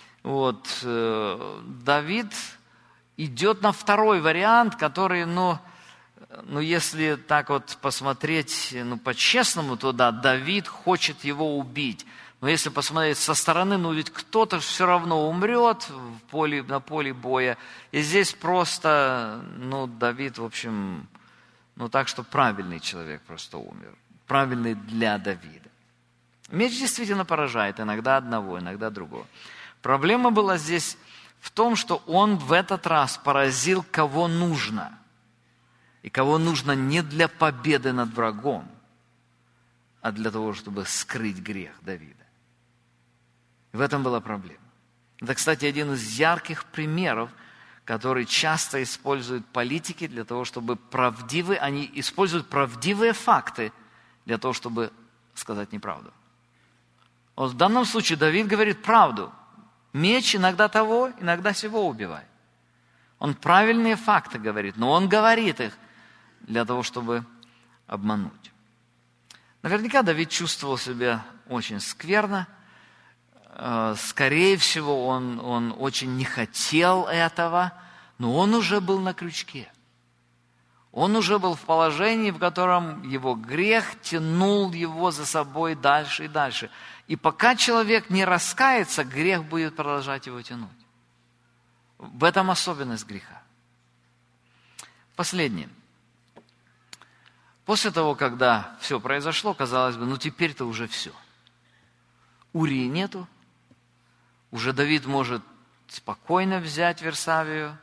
Давид идет на второй вариант, который, если так вот посмотреть, по-честному, то да, Давид хочет его убить. Но если посмотреть со стороны, ведь кто-то все равно умрет на поле боя. И здесь просто, Давид, в общем, так что правильный человек просто умер. Правильный для Давида. Меч действительно поражает иногда одного, иногда другого. Проблема была здесь в том, что он в этот раз поразил кого нужно. И кого нужно не для победы над врагом, а для того, чтобы скрыть грех Давида. В этом была проблема. Это, кстати, один из ярких примеров, который часто используют политики для того, чтобы они используют правдивые факты для того, чтобы сказать неправду. В данном случае Давид говорит правду. Меч иногда того, иногда сего убивает. Он правильные факты говорит, но он говорит их для того, чтобы обмануть. Наверняка Давид чувствовал себя очень скверно. Скорее всего, он очень не хотел этого, но он уже был на крючке. Он уже был в положении, в котором его грех тянул его за собой дальше и дальше. И пока человек не раскается, грех будет продолжать его тянуть. В этом особенность греха. Последнее. После того, когда все произошло, казалось бы, теперь-то уже все. Урии нету. Уже Давид может спокойно взять Версавию.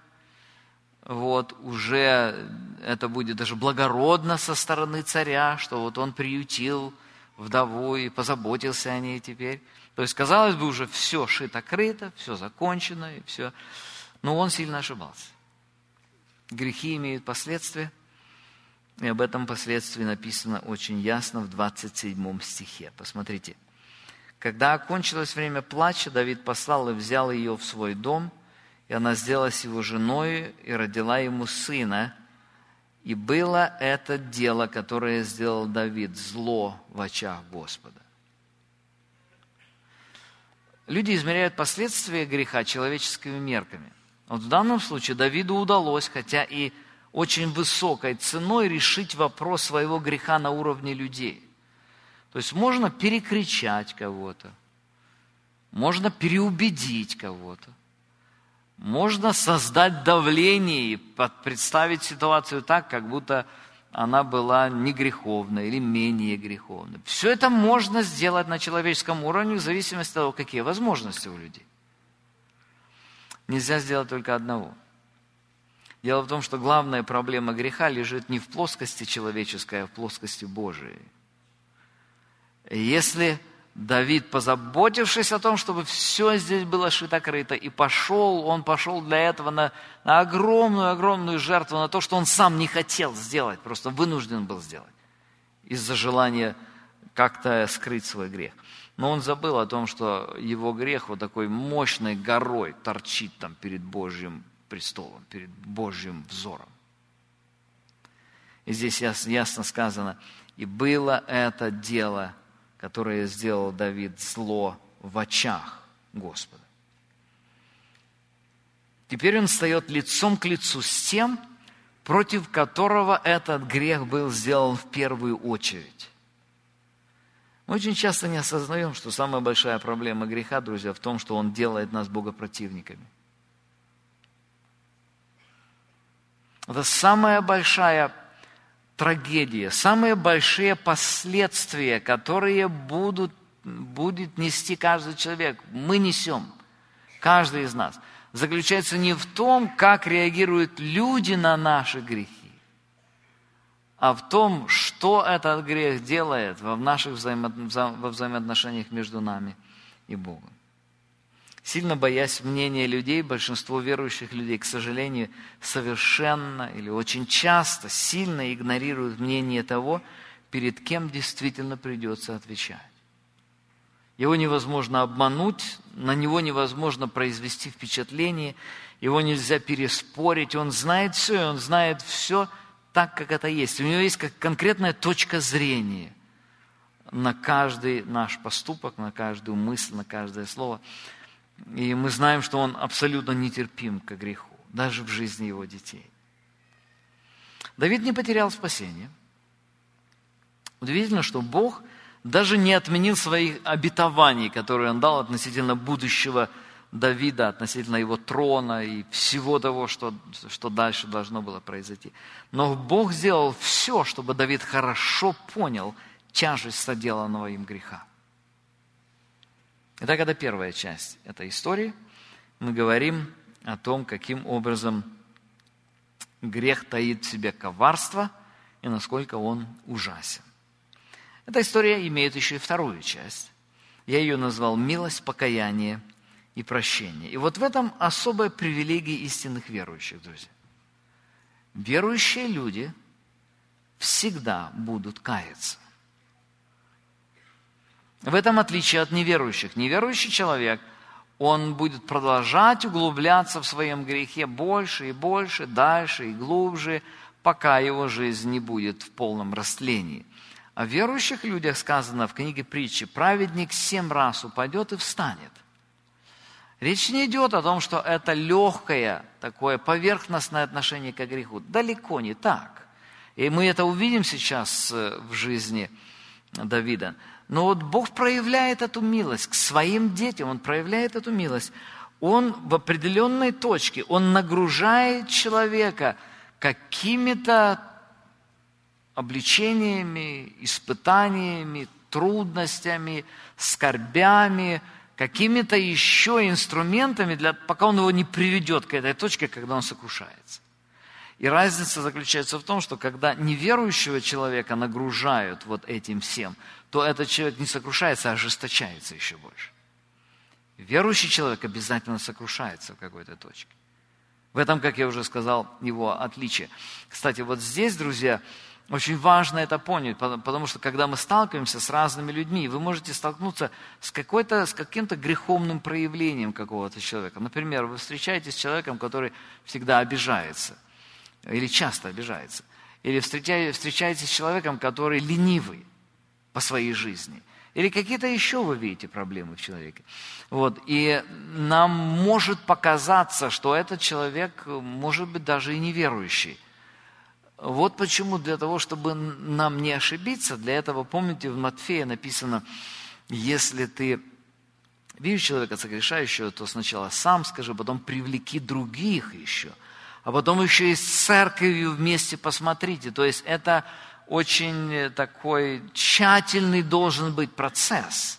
Уже это будет даже благородно со стороны царя, что он приютил вдову и позаботился о ней теперь. То есть, казалось бы, уже все шито-крыто, все закончено, и все. Но он сильно ошибался. Грехи имеют последствия. И об этом впоследствии написано очень ясно в 27 стихе. Посмотрите. «Когда окончилось время плача, Давид послал и взял ее в свой дом, и она сделалась его женой и родила ему сына. И было это дело, которое сделал Давид, зло в очах Господа». Люди измеряют последствия греха человеческими мерками. Вот в данном случае Давиду удалось, хотя и очень высокой ценой, решить вопрос своего греха на уровне людей. То есть можно перекричать кого-то, можно переубедить кого-то, можно создать давление и представить ситуацию так, как будто она была не греховной или менее греховной. Все это можно сделать на человеческом уровне в зависимости от того, какие возможности у людей. Нельзя сделать только одного. Дело в том, что главная проблема греха лежит не в плоскости человеческой, а в плоскости Божией. Если Давид, позаботившись о том, чтобы все здесь было шито-крыто, и он пошел для этого на огромную жертву, на то, что он сам не хотел сделать, просто вынужден был сделать, из-за желания как-то скрыть свой грех. Но он забыл о том, что его грех вот такой мощной горой торчит там перед Божьим престолом, перед Божьим взором. И здесь ясно сказано, и было это дело, которое сделал Давид, зло в очах Господа. Теперь он встает лицом к лицу с тем, против которого этот грех был сделан в первую очередь. Мы очень часто не осознаем, что самая большая проблема греха, друзья, в том, что он делает нас богопротивниками. Это самая большая трагедия, самые большие последствия, которые будет нести каждый человек, мы несем, каждый из нас, заключается не в том, как реагируют люди на наши грехи, а в том, что этот грех делает во взаимоотношениях между нами и Богом. Сильно боясь мнения людей, большинство верующих людей, к сожалению, совершенно или очень часто сильно игнорируют мнение того, перед кем действительно придется отвечать. Его невозможно обмануть, на него невозможно произвести впечатление, его нельзя переспорить, он знает все, и он знает все так, как это есть. У него есть конкретная точка зрения на каждый наш поступок, на каждую мысль, на каждое слово. И мы знаем, что он абсолютно нетерпим к греху, даже в жизни его детей. Давид не потерял спасение. Удивительно, что Бог даже не отменил своих обетований, которые он дал относительно будущего Давида, относительно его трона и всего того, что дальше должно было произойти. Но Бог сделал все, чтобы Давид хорошо понял тяжесть соделанного им греха. Итак, это первая часть этой истории. Мы говорим о том, каким образом грех таит в себе коварство и насколько он ужасен. Эта история имеет еще и вторую часть. Я ее назвал «Милость, покаяние и прощение». И вот в этом особая привилегия истинных верующих, друзья. Верующие люди всегда будут каяться. В этом отличие от неверующих. Неверующий человек, он будет продолжать углубляться в своем грехе больше и больше, дальше и глубже, пока его жизнь не будет в полном растлении. О верующих людях сказано в книге притчи: праведник 7 раз упадет и встанет. Речь не идет о том, что это легкое, такое поверхностное отношение к греху. Далеко не так. И мы это увидим сейчас в жизни Давида. Но вот Бог проявляет эту милость к своим детям, Он проявляет эту милость. Он в определенной точке, Он нагружает человека какими-то обличениями, испытаниями, трудностями, скорбями, какими-то еще инструментами, пока он его не приведет к этой точке, когда он сокрушается. И разница заключается в том, что когда неверующего человека нагружают вот этим всем, то этот человек не сокрушается, а ожесточается еще больше. Верующий человек обязательно сокрушается в какой-то точке. В этом, как я уже сказал, его отличие. Кстати, вот здесь, друзья, очень важно это понять, потому что когда мы сталкиваемся с разными людьми, вы можете столкнуться с каким-то греховным проявлением какого-то человека. Например, вы встречаетесь с человеком, который всегда обижается, или часто обижается. Или встречаетесь с человеком, который ленивый по своей жизни. Или какие-то еще вы видите проблемы в человеке. И нам может показаться, что этот человек может быть даже и неверующий. Вот почему для того, чтобы нам не ошибиться, для этого, помните, в Матфея написано, если ты видишь человека согрешающего, то сначала сам скажи, потом привлеки других еще, а потом еще и с церковью вместе посмотрите. То есть это очень такой тщательный должен быть процесс.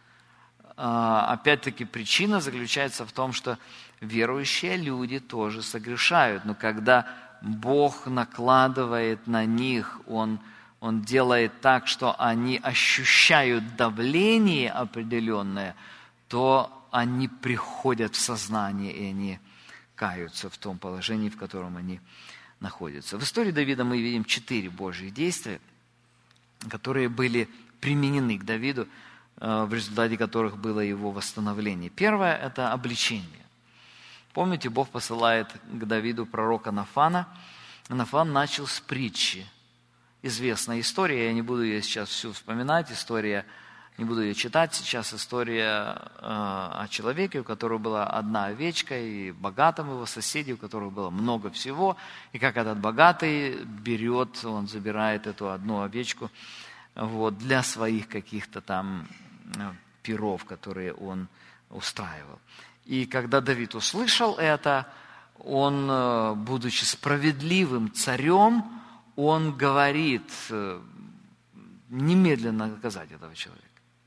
Опять-таки причина заключается в том, что верующие люди тоже согрешают, но когда Бог накладывает на них, Он делает так, что они ощущают давление определенное, то они приходят в сознание, и они каются в том положении, в котором они находятся. В истории Давида мы видим 4 Божьих действия, которые были применены к Давиду, в результате которых было его восстановление. Первое – это обличение. Помните, Бог посылает к Давиду пророка Нафана. Нафан начал с притчи. Известная история, я не буду ее сейчас всю вспоминать, не буду ее читать. Сейчас история о человеке, у которого была одна овечка, и богатом его соседи, у которых было много всего. И как этот богатый он забирает эту одну овечку для своих каких-то там пиров, которые он устраивал. И когда Давид услышал это, он, будучи справедливым царем, он говорит, немедленно наказать этого человека.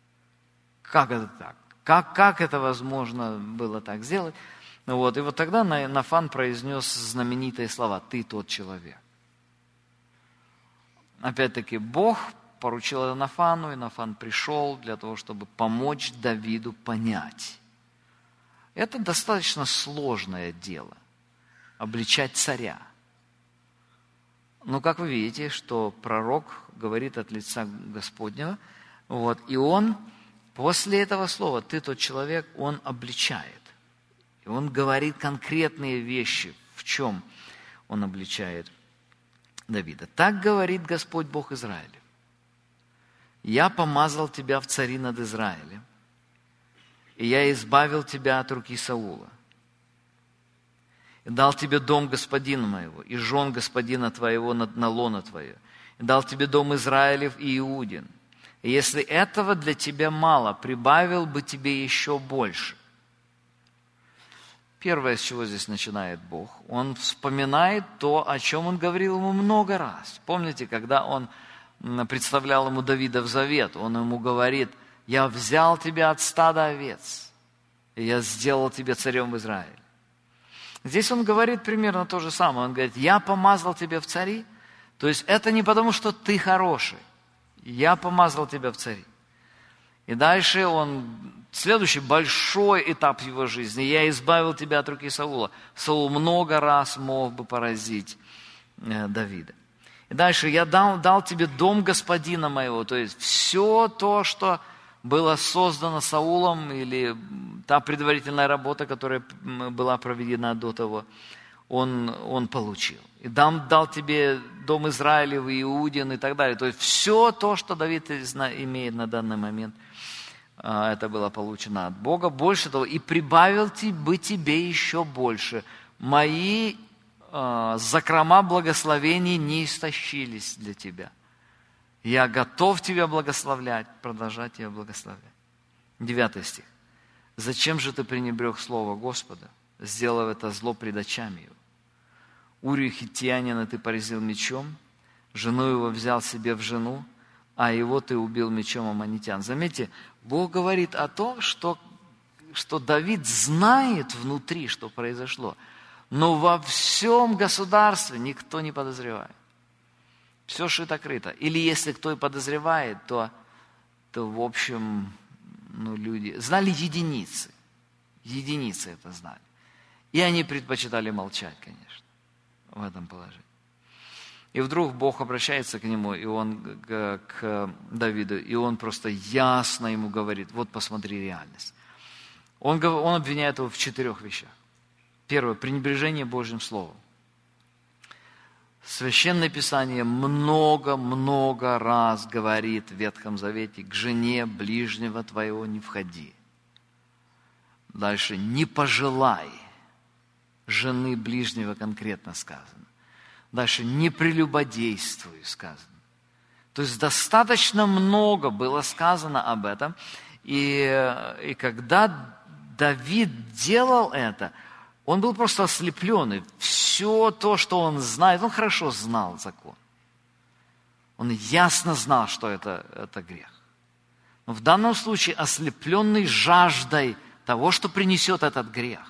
Как это так? Как это возможно было так сделать? И вот тогда Нафан произнес знаменитые слова: «Ты тот человек». Опять-таки Бог поручил это Нафану, и Нафан пришел для того, чтобы помочь Давиду понять. Это достаточно сложное дело – обличать царя. Но как вы видите, что пророк говорит от лица Господнего, и он после этого слова «ты тот человек», он обличает. И он говорит конкретные вещи, в чем он обличает Давида. «Так говорит Господь Бог Израиля: я помазал тебя в цари над Израилем, и я избавил тебя от руки Саула, и дал тебе дом господина моего, и жен господина твоего на лоно твое, и дал тебе дом Израилев и Иудин. И если этого для тебя мало, прибавил бы тебе еще больше». Первое, с чего здесь начинает Бог, Он вспоминает то, о чем Он говорил ему много раз. Помните, когда Он представлял ему Давида в завет, Он ему говорит: «Я взял тебя от стада овец, и я сделал тебя царем в Израиле». Здесь он говорит примерно то же самое. Он говорит: «Я помазал тебя в цари». То есть это не потому, что ты хороший. Я помазал тебя в цари. И дальше следующий большой этап его жизни: «Я избавил тебя от руки Саула». Саул много раз мог бы поразить Давида. И дальше: «Я дал тебе дом господина моего». То есть все то, что было создано Саулом, или та предварительная работа, которая была проведена до того, он получил. «И дал тебе дом Израилев и Иудин» и так далее. То есть все то, что Давид имеет на данный момент, это было получено от Бога. Больше того, «и прибавил бы тебе еще больше. Мои закрома благословений не истощились для тебя. Я готов тебя благословлять», продолжать тебя благословлять. 9 стих. «Зачем же ты пренебрег слово Господа, сделав это зло пред очами его? Урию хиттянина ты поразил мечом, жену его взял себе в жену, а его ты убил мечом аммонитян». Заметьте, Бог говорит о том, что Давид знает внутри, что произошло, но во всем государстве никто не подозревает. Все шито-крыто. Или если кто и подозревает, то в общем, люди знали единицы. Единицы это знали. И они предпочитали молчать, конечно, в этом положении. И вдруг Бог обращается к нему, и он к Давиду, и он просто ясно ему говорит: вот посмотри реальность. Он обвиняет его в 4 вещах. Первое – пренебрежение Божьим Словом. Священное Писание много-много раз говорит в Ветхом Завете: к жене ближнего твоего не входи. Дальше: не пожелай жены ближнего, конкретно сказано. Дальше: не прелюбодействуй, сказано. То есть достаточно много было сказано об этом. И когда Давид делал это, он был просто ослепленный. Все то, что он знает, он хорошо знал закон. Он ясно знал, что это грех. Но в данном случае ослепленный жаждой того, что принесет этот грех,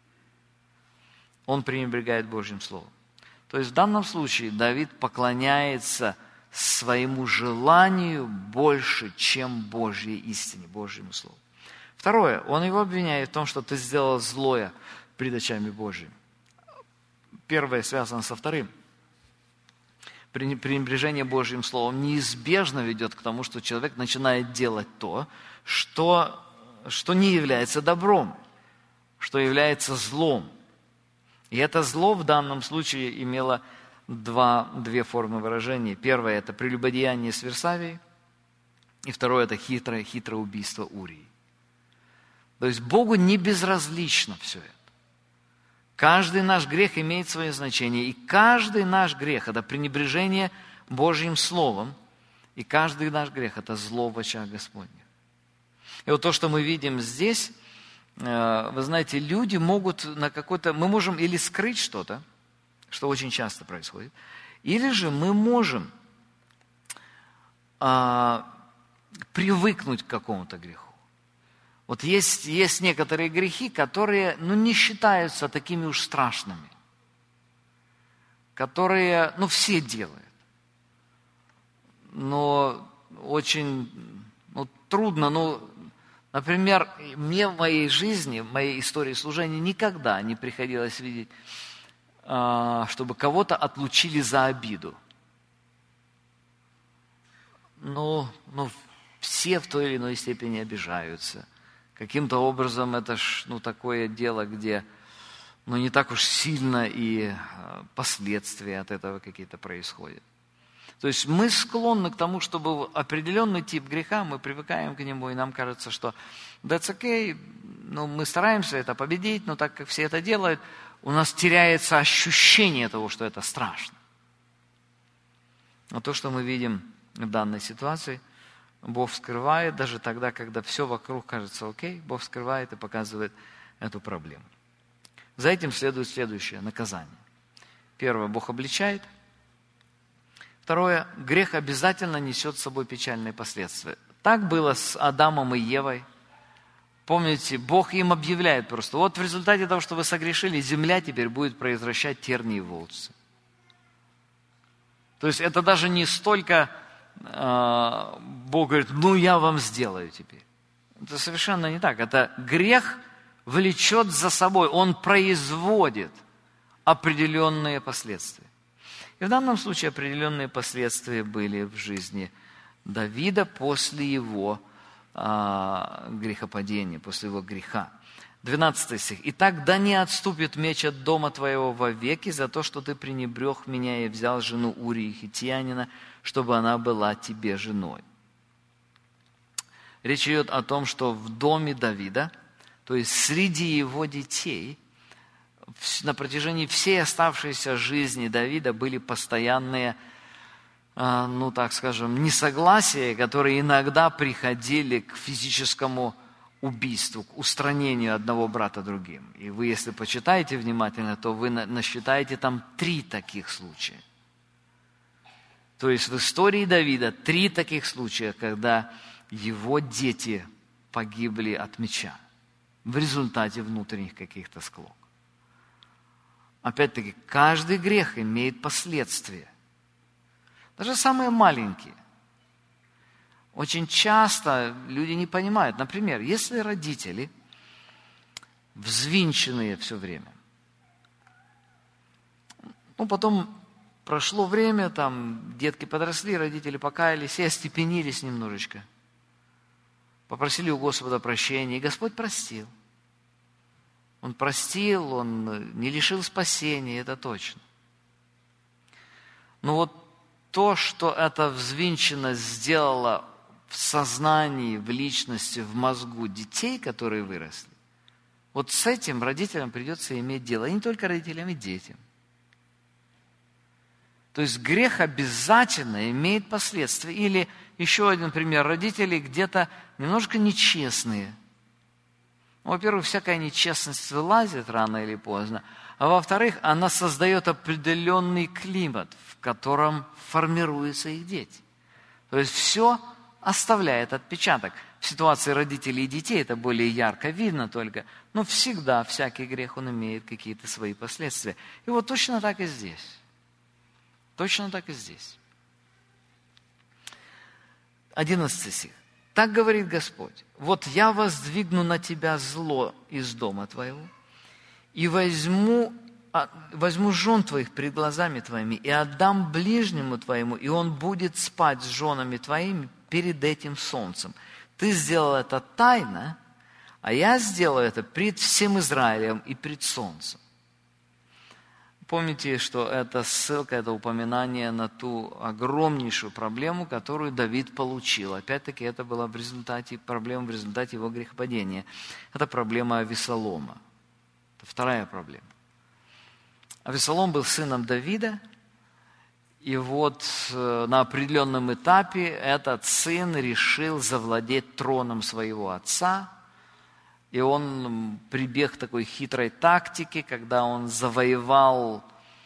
он пренебрегает Божьим Словом. То есть в данном случае Давид поклоняется своему желанию больше, чем Божьей истине, Божьему Слову. Второе, он его обвиняет в том, что ты сделал злое пред очами Божьими. Первое связано со вторым. Пренебрежение Божьим Словом неизбежно ведет к тому, что человек начинает делать то, что не является добром, что является злом. И это зло в данном случае имело две формы выражения. Первое – это прелюбодеяние с Версавией, и второе – это хитрое убийство Урии. То есть Богу не безразлично все это. Каждый наш грех имеет свое значение, и каждый наш грех – это пренебрежение Божьим Словом, и каждый наш грех – это зло в очах Господних. И вот то, что мы видим здесь, вы знаете, люди могут мы можем или скрыть что-то, что очень часто происходит, или же мы можем привыкнуть к какому-то греху. Вот есть некоторые грехи, которые не считаются такими уж страшными, которые все делают. Но очень трудно. Например, мне в моей жизни, в моей истории служения никогда не приходилось видеть, чтобы кого-то отлучили за обиду. Все в той или иной степени обижаются. Каким-то образом это такое дело, где не так уж сильно и последствия от этого какие-то происходят. То есть мы склонны к тому, чтобы определенный тип греха, мы привыкаем к нему, и нам кажется, что that's okay, мы стараемся это победить, но так как все это делают, у нас теряется ощущение того, что это страшно. Но то, что мы видим в данной ситуации, Бог скрывает даже тогда, когда все вокруг кажется окей, Бог скрывает и показывает эту проблему. За этим следует следующее наказание. Первое, Бог обличает. Второе, грех обязательно несет с собой печальные последствия. Так было с Адамом и Евой. Помните, Бог им объявляет просто: вот в результате того, что вы согрешили, земля теперь будет произвращать тернии и волосы. То есть это даже не столько Бог говорит: я вам сделаю теперь. Это совершенно не так. Это грех влечет за собой, он производит определенные последствия. И в данном случае определенные последствия были в жизни Давида после его грехопадения, после его греха. 12 стих. «Итак, да не отступит меч от дома твоего вовеки за то, что ты пренебрег меня и взял жену Урии Хиттянина, чтобы она была тебе женой». Речь идет о том, что в доме Давида, то есть среди его детей, на протяжении всей оставшейся жизни Давида были постоянные, несогласия, которые иногда приходили к физическому убийству, к устранению одного брата другим. И вы, если почитаете внимательно, то вы насчитаете там 3 таких случая. То есть в истории Давида 3 таких случая, когда его дети погибли от меча в результате внутренних каких-то склок. Опять-таки, каждый грех имеет последствия. Даже самые маленькие. Очень часто люди не понимают. Например, если родители взвинченные все время, потом прошло время, там детки подросли, родители покаялись и остепенились немножечко. Попросили у Господа прощения, и Господь простил. Он простил, Он не лишил спасения, это точно. Но вот то, что эта взвинченность сделала в сознании, в личности, в мозгу детей, которые выросли, вот с этим родителям придется иметь дело. И не только родителям, и детям. То есть грех обязательно имеет последствия. Или еще один пример. Родители где-то немножко нечестные. Во-первых, всякая нечестность вылазит рано или поздно. А во-вторых, она создает определенный климат, в котором формируются их дети. То есть все оставляет отпечаток. В ситуации родителей и детей это более ярко видно только, но всегда всякий грех, он имеет какие-то свои последствия. И вот точно так и здесь. Точно так и здесь. 11 стих. «Так говорит Господь, вот я воздвигну на тебя зло из дома твоего, и возьму жен твоих пред глазами твоими, и отдам ближнему твоему, и он будет спать с женами твоими перед этим солнцем. Ты сделал это тайно, а я сделаю это пред всем Израилем и пред солнцем». Помните, что это ссылка, это упоминание на ту огромнейшую проблему, которую Давид получил. Опять-таки, это была проблема в результате его грехопадения. Это проблема Авессалома. Это вторая проблема. Авессалом был сыном Давида, и вот на определенном этапе этот сын решил завладеть троном своего отца, и он прибег к такой хитрой тактике, когда он завоевал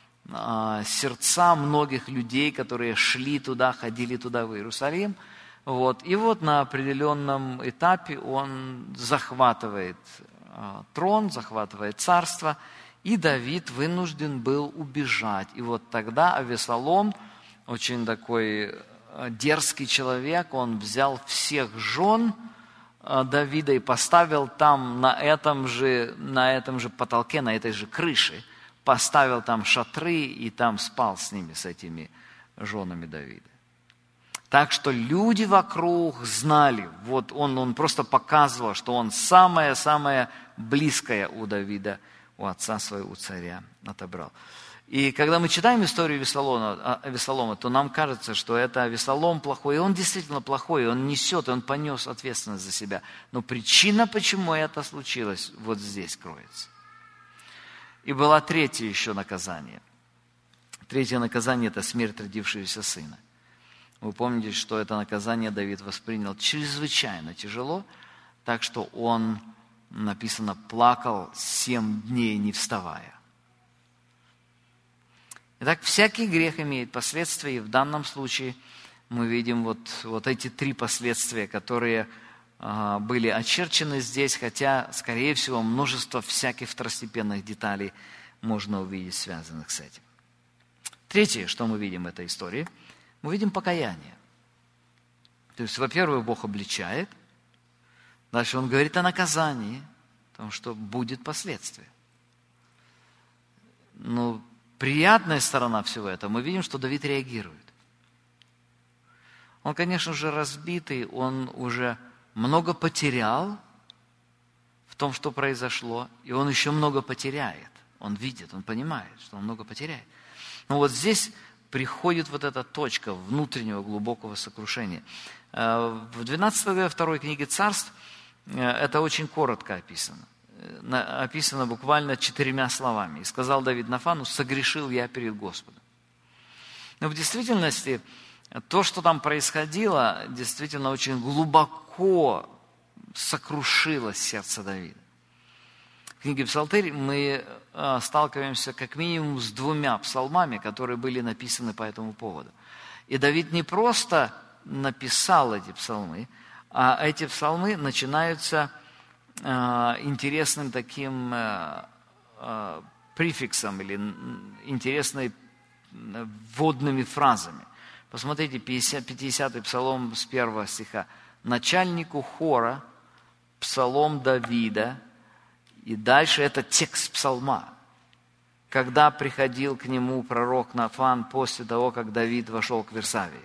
сердца многих людей, которые шли туда, ходили туда, в Иерусалим. Вот. И вот на определенном этапе он захватывает трон, захватывает царство, и Давид вынужден был убежать. И вот тогда Авессалом, очень такой дерзкий человек, он взял всех жен Давида и поставил там на этом же потолке, на этой же крыше, поставил там шатры и там спал с ними, с этими женами Давида. Так что люди вокруг знали, вот он просто показывал, что он самое-самое близкое у Давида, у отца своего, у царя отобрал. И когда мы читаем историю Авессалома, то нам кажется, что это Авессалом плохой, и он действительно плохой, он несет, он понес ответственность за себя. Но причина, почему это случилось, вот здесь кроется. И было третье еще наказание. Третье наказание – это смерть родившегося сына. Вы помните, что это наказание Давид воспринял чрезвычайно тяжело, так что он, написано, плакал 7 дней, не вставая. Итак, всякий грех имеет последствия, и в данном случае мы видим вот эти 3 последствия, которые были очерчены здесь, хотя, скорее всего, множество всяких второстепенных деталей можно увидеть, связанных с этим. Третье, что мы видим в этой истории, мы видим покаяние. То есть, во-первых, Бог обличает, дальше Он говорит о наказании, о том, что будет последствия. Но приятная сторона всего этого, мы видим, что Давид реагирует. Он, конечно же, разбитый, он уже много потерял в том, что произошло, и он еще много потеряет. Он видит, он понимает, что он много потеряет. Но вот здесь приходит вот эта точка внутреннего глубокого сокрушения. В 12 главе 2 книги Царств это очень коротко описано. Описано буквально 4 словами. «И сказал Давид Нафану: согрешил я перед Господом». Но в действительности то, что там происходило, действительно очень глубоко сокрушило сердце Давида. В книге Псалтырь мы сталкиваемся как минимум с 2 псалмами, которые были написаны по этому поводу. И Давид не просто написал эти псалмы, а эти псалмы начинаются интересным таким префиксом или интересной вводными фразами. Посмотрите, 50-й псалом с 1 стиха. «Начальнику хора, псалом Давида». И дальше это текст псалма. когда приходил к нему пророк Нафан после того, как Давид вошел к Версавии.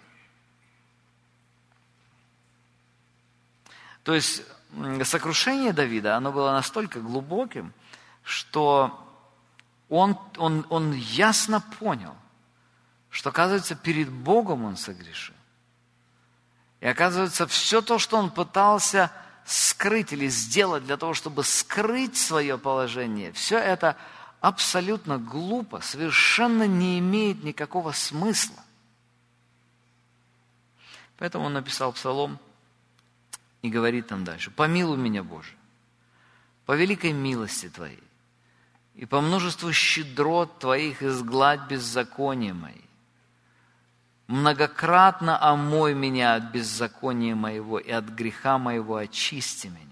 То есть сокрушение Давида, оно было настолько глубоким, что он ясно понял, что, оказывается, перед Богом он согрешил. И, оказывается, все то, что он пытался скрыть или сделать для того, чтобы скрыть свое положение, все это абсолютно глупо, совершенно не имеет никакого смысла. Поэтому он написал псалом и говорит там дальше: «Помилуй меня, Боже, по великой милости Твоей, и по множеству щедрот Твоих изгладь беззакония мои. Многократно омой меня от беззакония моего, и от греха моего очисти меня.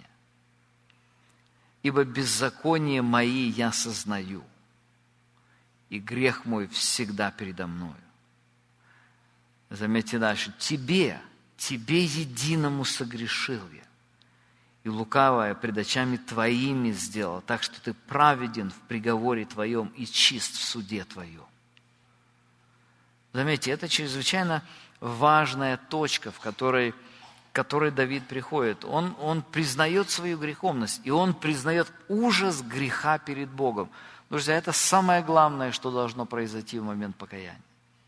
Ибо беззаконие мои я сознаю, и грех мой всегда передо мною». Заметьте дальше: «Тебе единому согрешил я, и лукавое пред очами Твоими сделал, так что Ты праведен в приговоре Твоем и чист в суде Твоем». Заметьте, это чрезвычайно важная точка, в которой Давид приходит. Он признает свою греховность, и он признает ужас греха перед Богом. Друзья, это самое главное, что должно произойти в момент покаяния.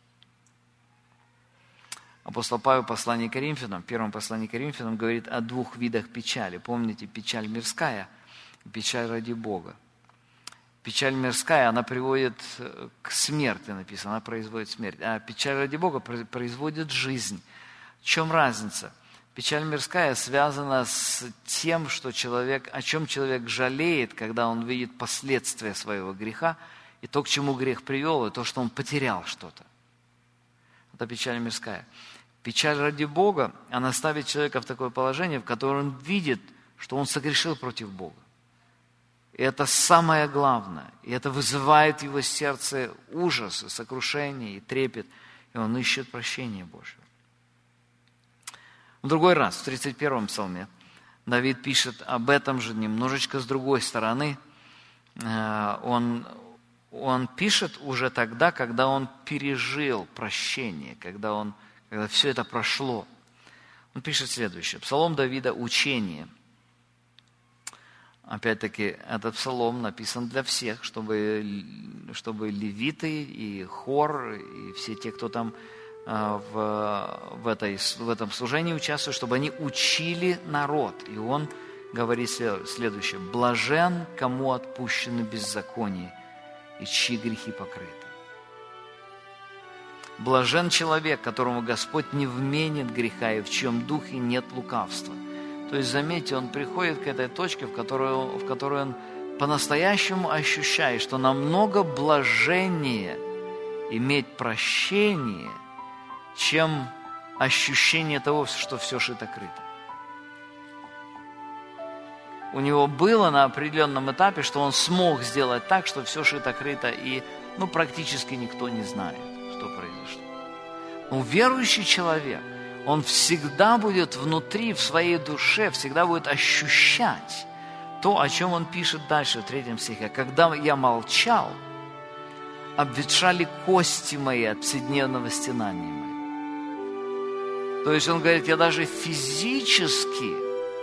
Апостол Павел в послании к Коринфянам, в первом послании к Коринфянам, говорит о двух видах печали. Помните, печаль мирская и печаль ради Бога. Печаль мирская, она приводит к смерти, написано, она производит смерть. А печаль ради Бога производит жизнь. В чем разница? Печаль мирская связана с тем, о чем человек жалеет, когда он видит последствия своего греха, и то, к чему грех привел, и то, что он потерял что-то. Это печаль мирская. Печаль ради Бога, она ставит человека в такое положение, в котором он видит, что он согрешил против Бога. И это самое главное. И это вызывает в его сердце ужас, и сокрушение, и трепет. И он ищет прощения Божьего. В другой раз, в 31-м псалме, Давид пишет об этом же немножечко с другой стороны. Он пишет уже тогда, когда он пережил прощение, когда все это прошло. Он пишет следующее. Псалом Давида «Учение». Опять-таки, этот псалом написан для всех, чтобы левиты и хор, и все те, кто там в этом служении участвуют, чтобы они учили народ. И он говорит следующее: «Блажен, кому отпущены беззаконие, и чьи грехи покрыты». Блажен человек, которому Господь не вменит греха, и в чьем духе нет лукавства. То есть, заметьте, он приходит к этой точке, в которой он по-настоящему ощущает, что намного блаженнее иметь прощение, чем ощущение того, что все шито-крыто. У него было на определенном этапе, что он смог сделать так, что все шито-крыто, и практически никто не знает, что произошло. Но верующий человек, он всегда будет внутри, в своей душе, всегда будет ощущать то, о чем он пишет дальше в 3 стихе. «Когда я молчал, обветшали кости мои от вседневного стенания моего». То есть он говорит, я даже физически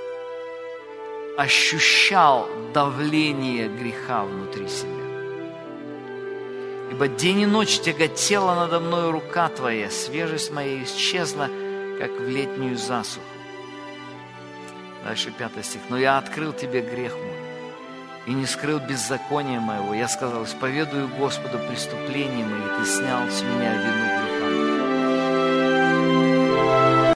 ощущал давление греха внутри себя. «Ибо день и ночь тяготела надо мною рука Твоя, свежесть моя исчезла, как в летнюю засуху». Дальше 5 стих. «Но я открыл Тебе грех мой и не скрыл беззакония моего. Я сказал, исповедую Господу преступления мои, и Ты снял с меня вину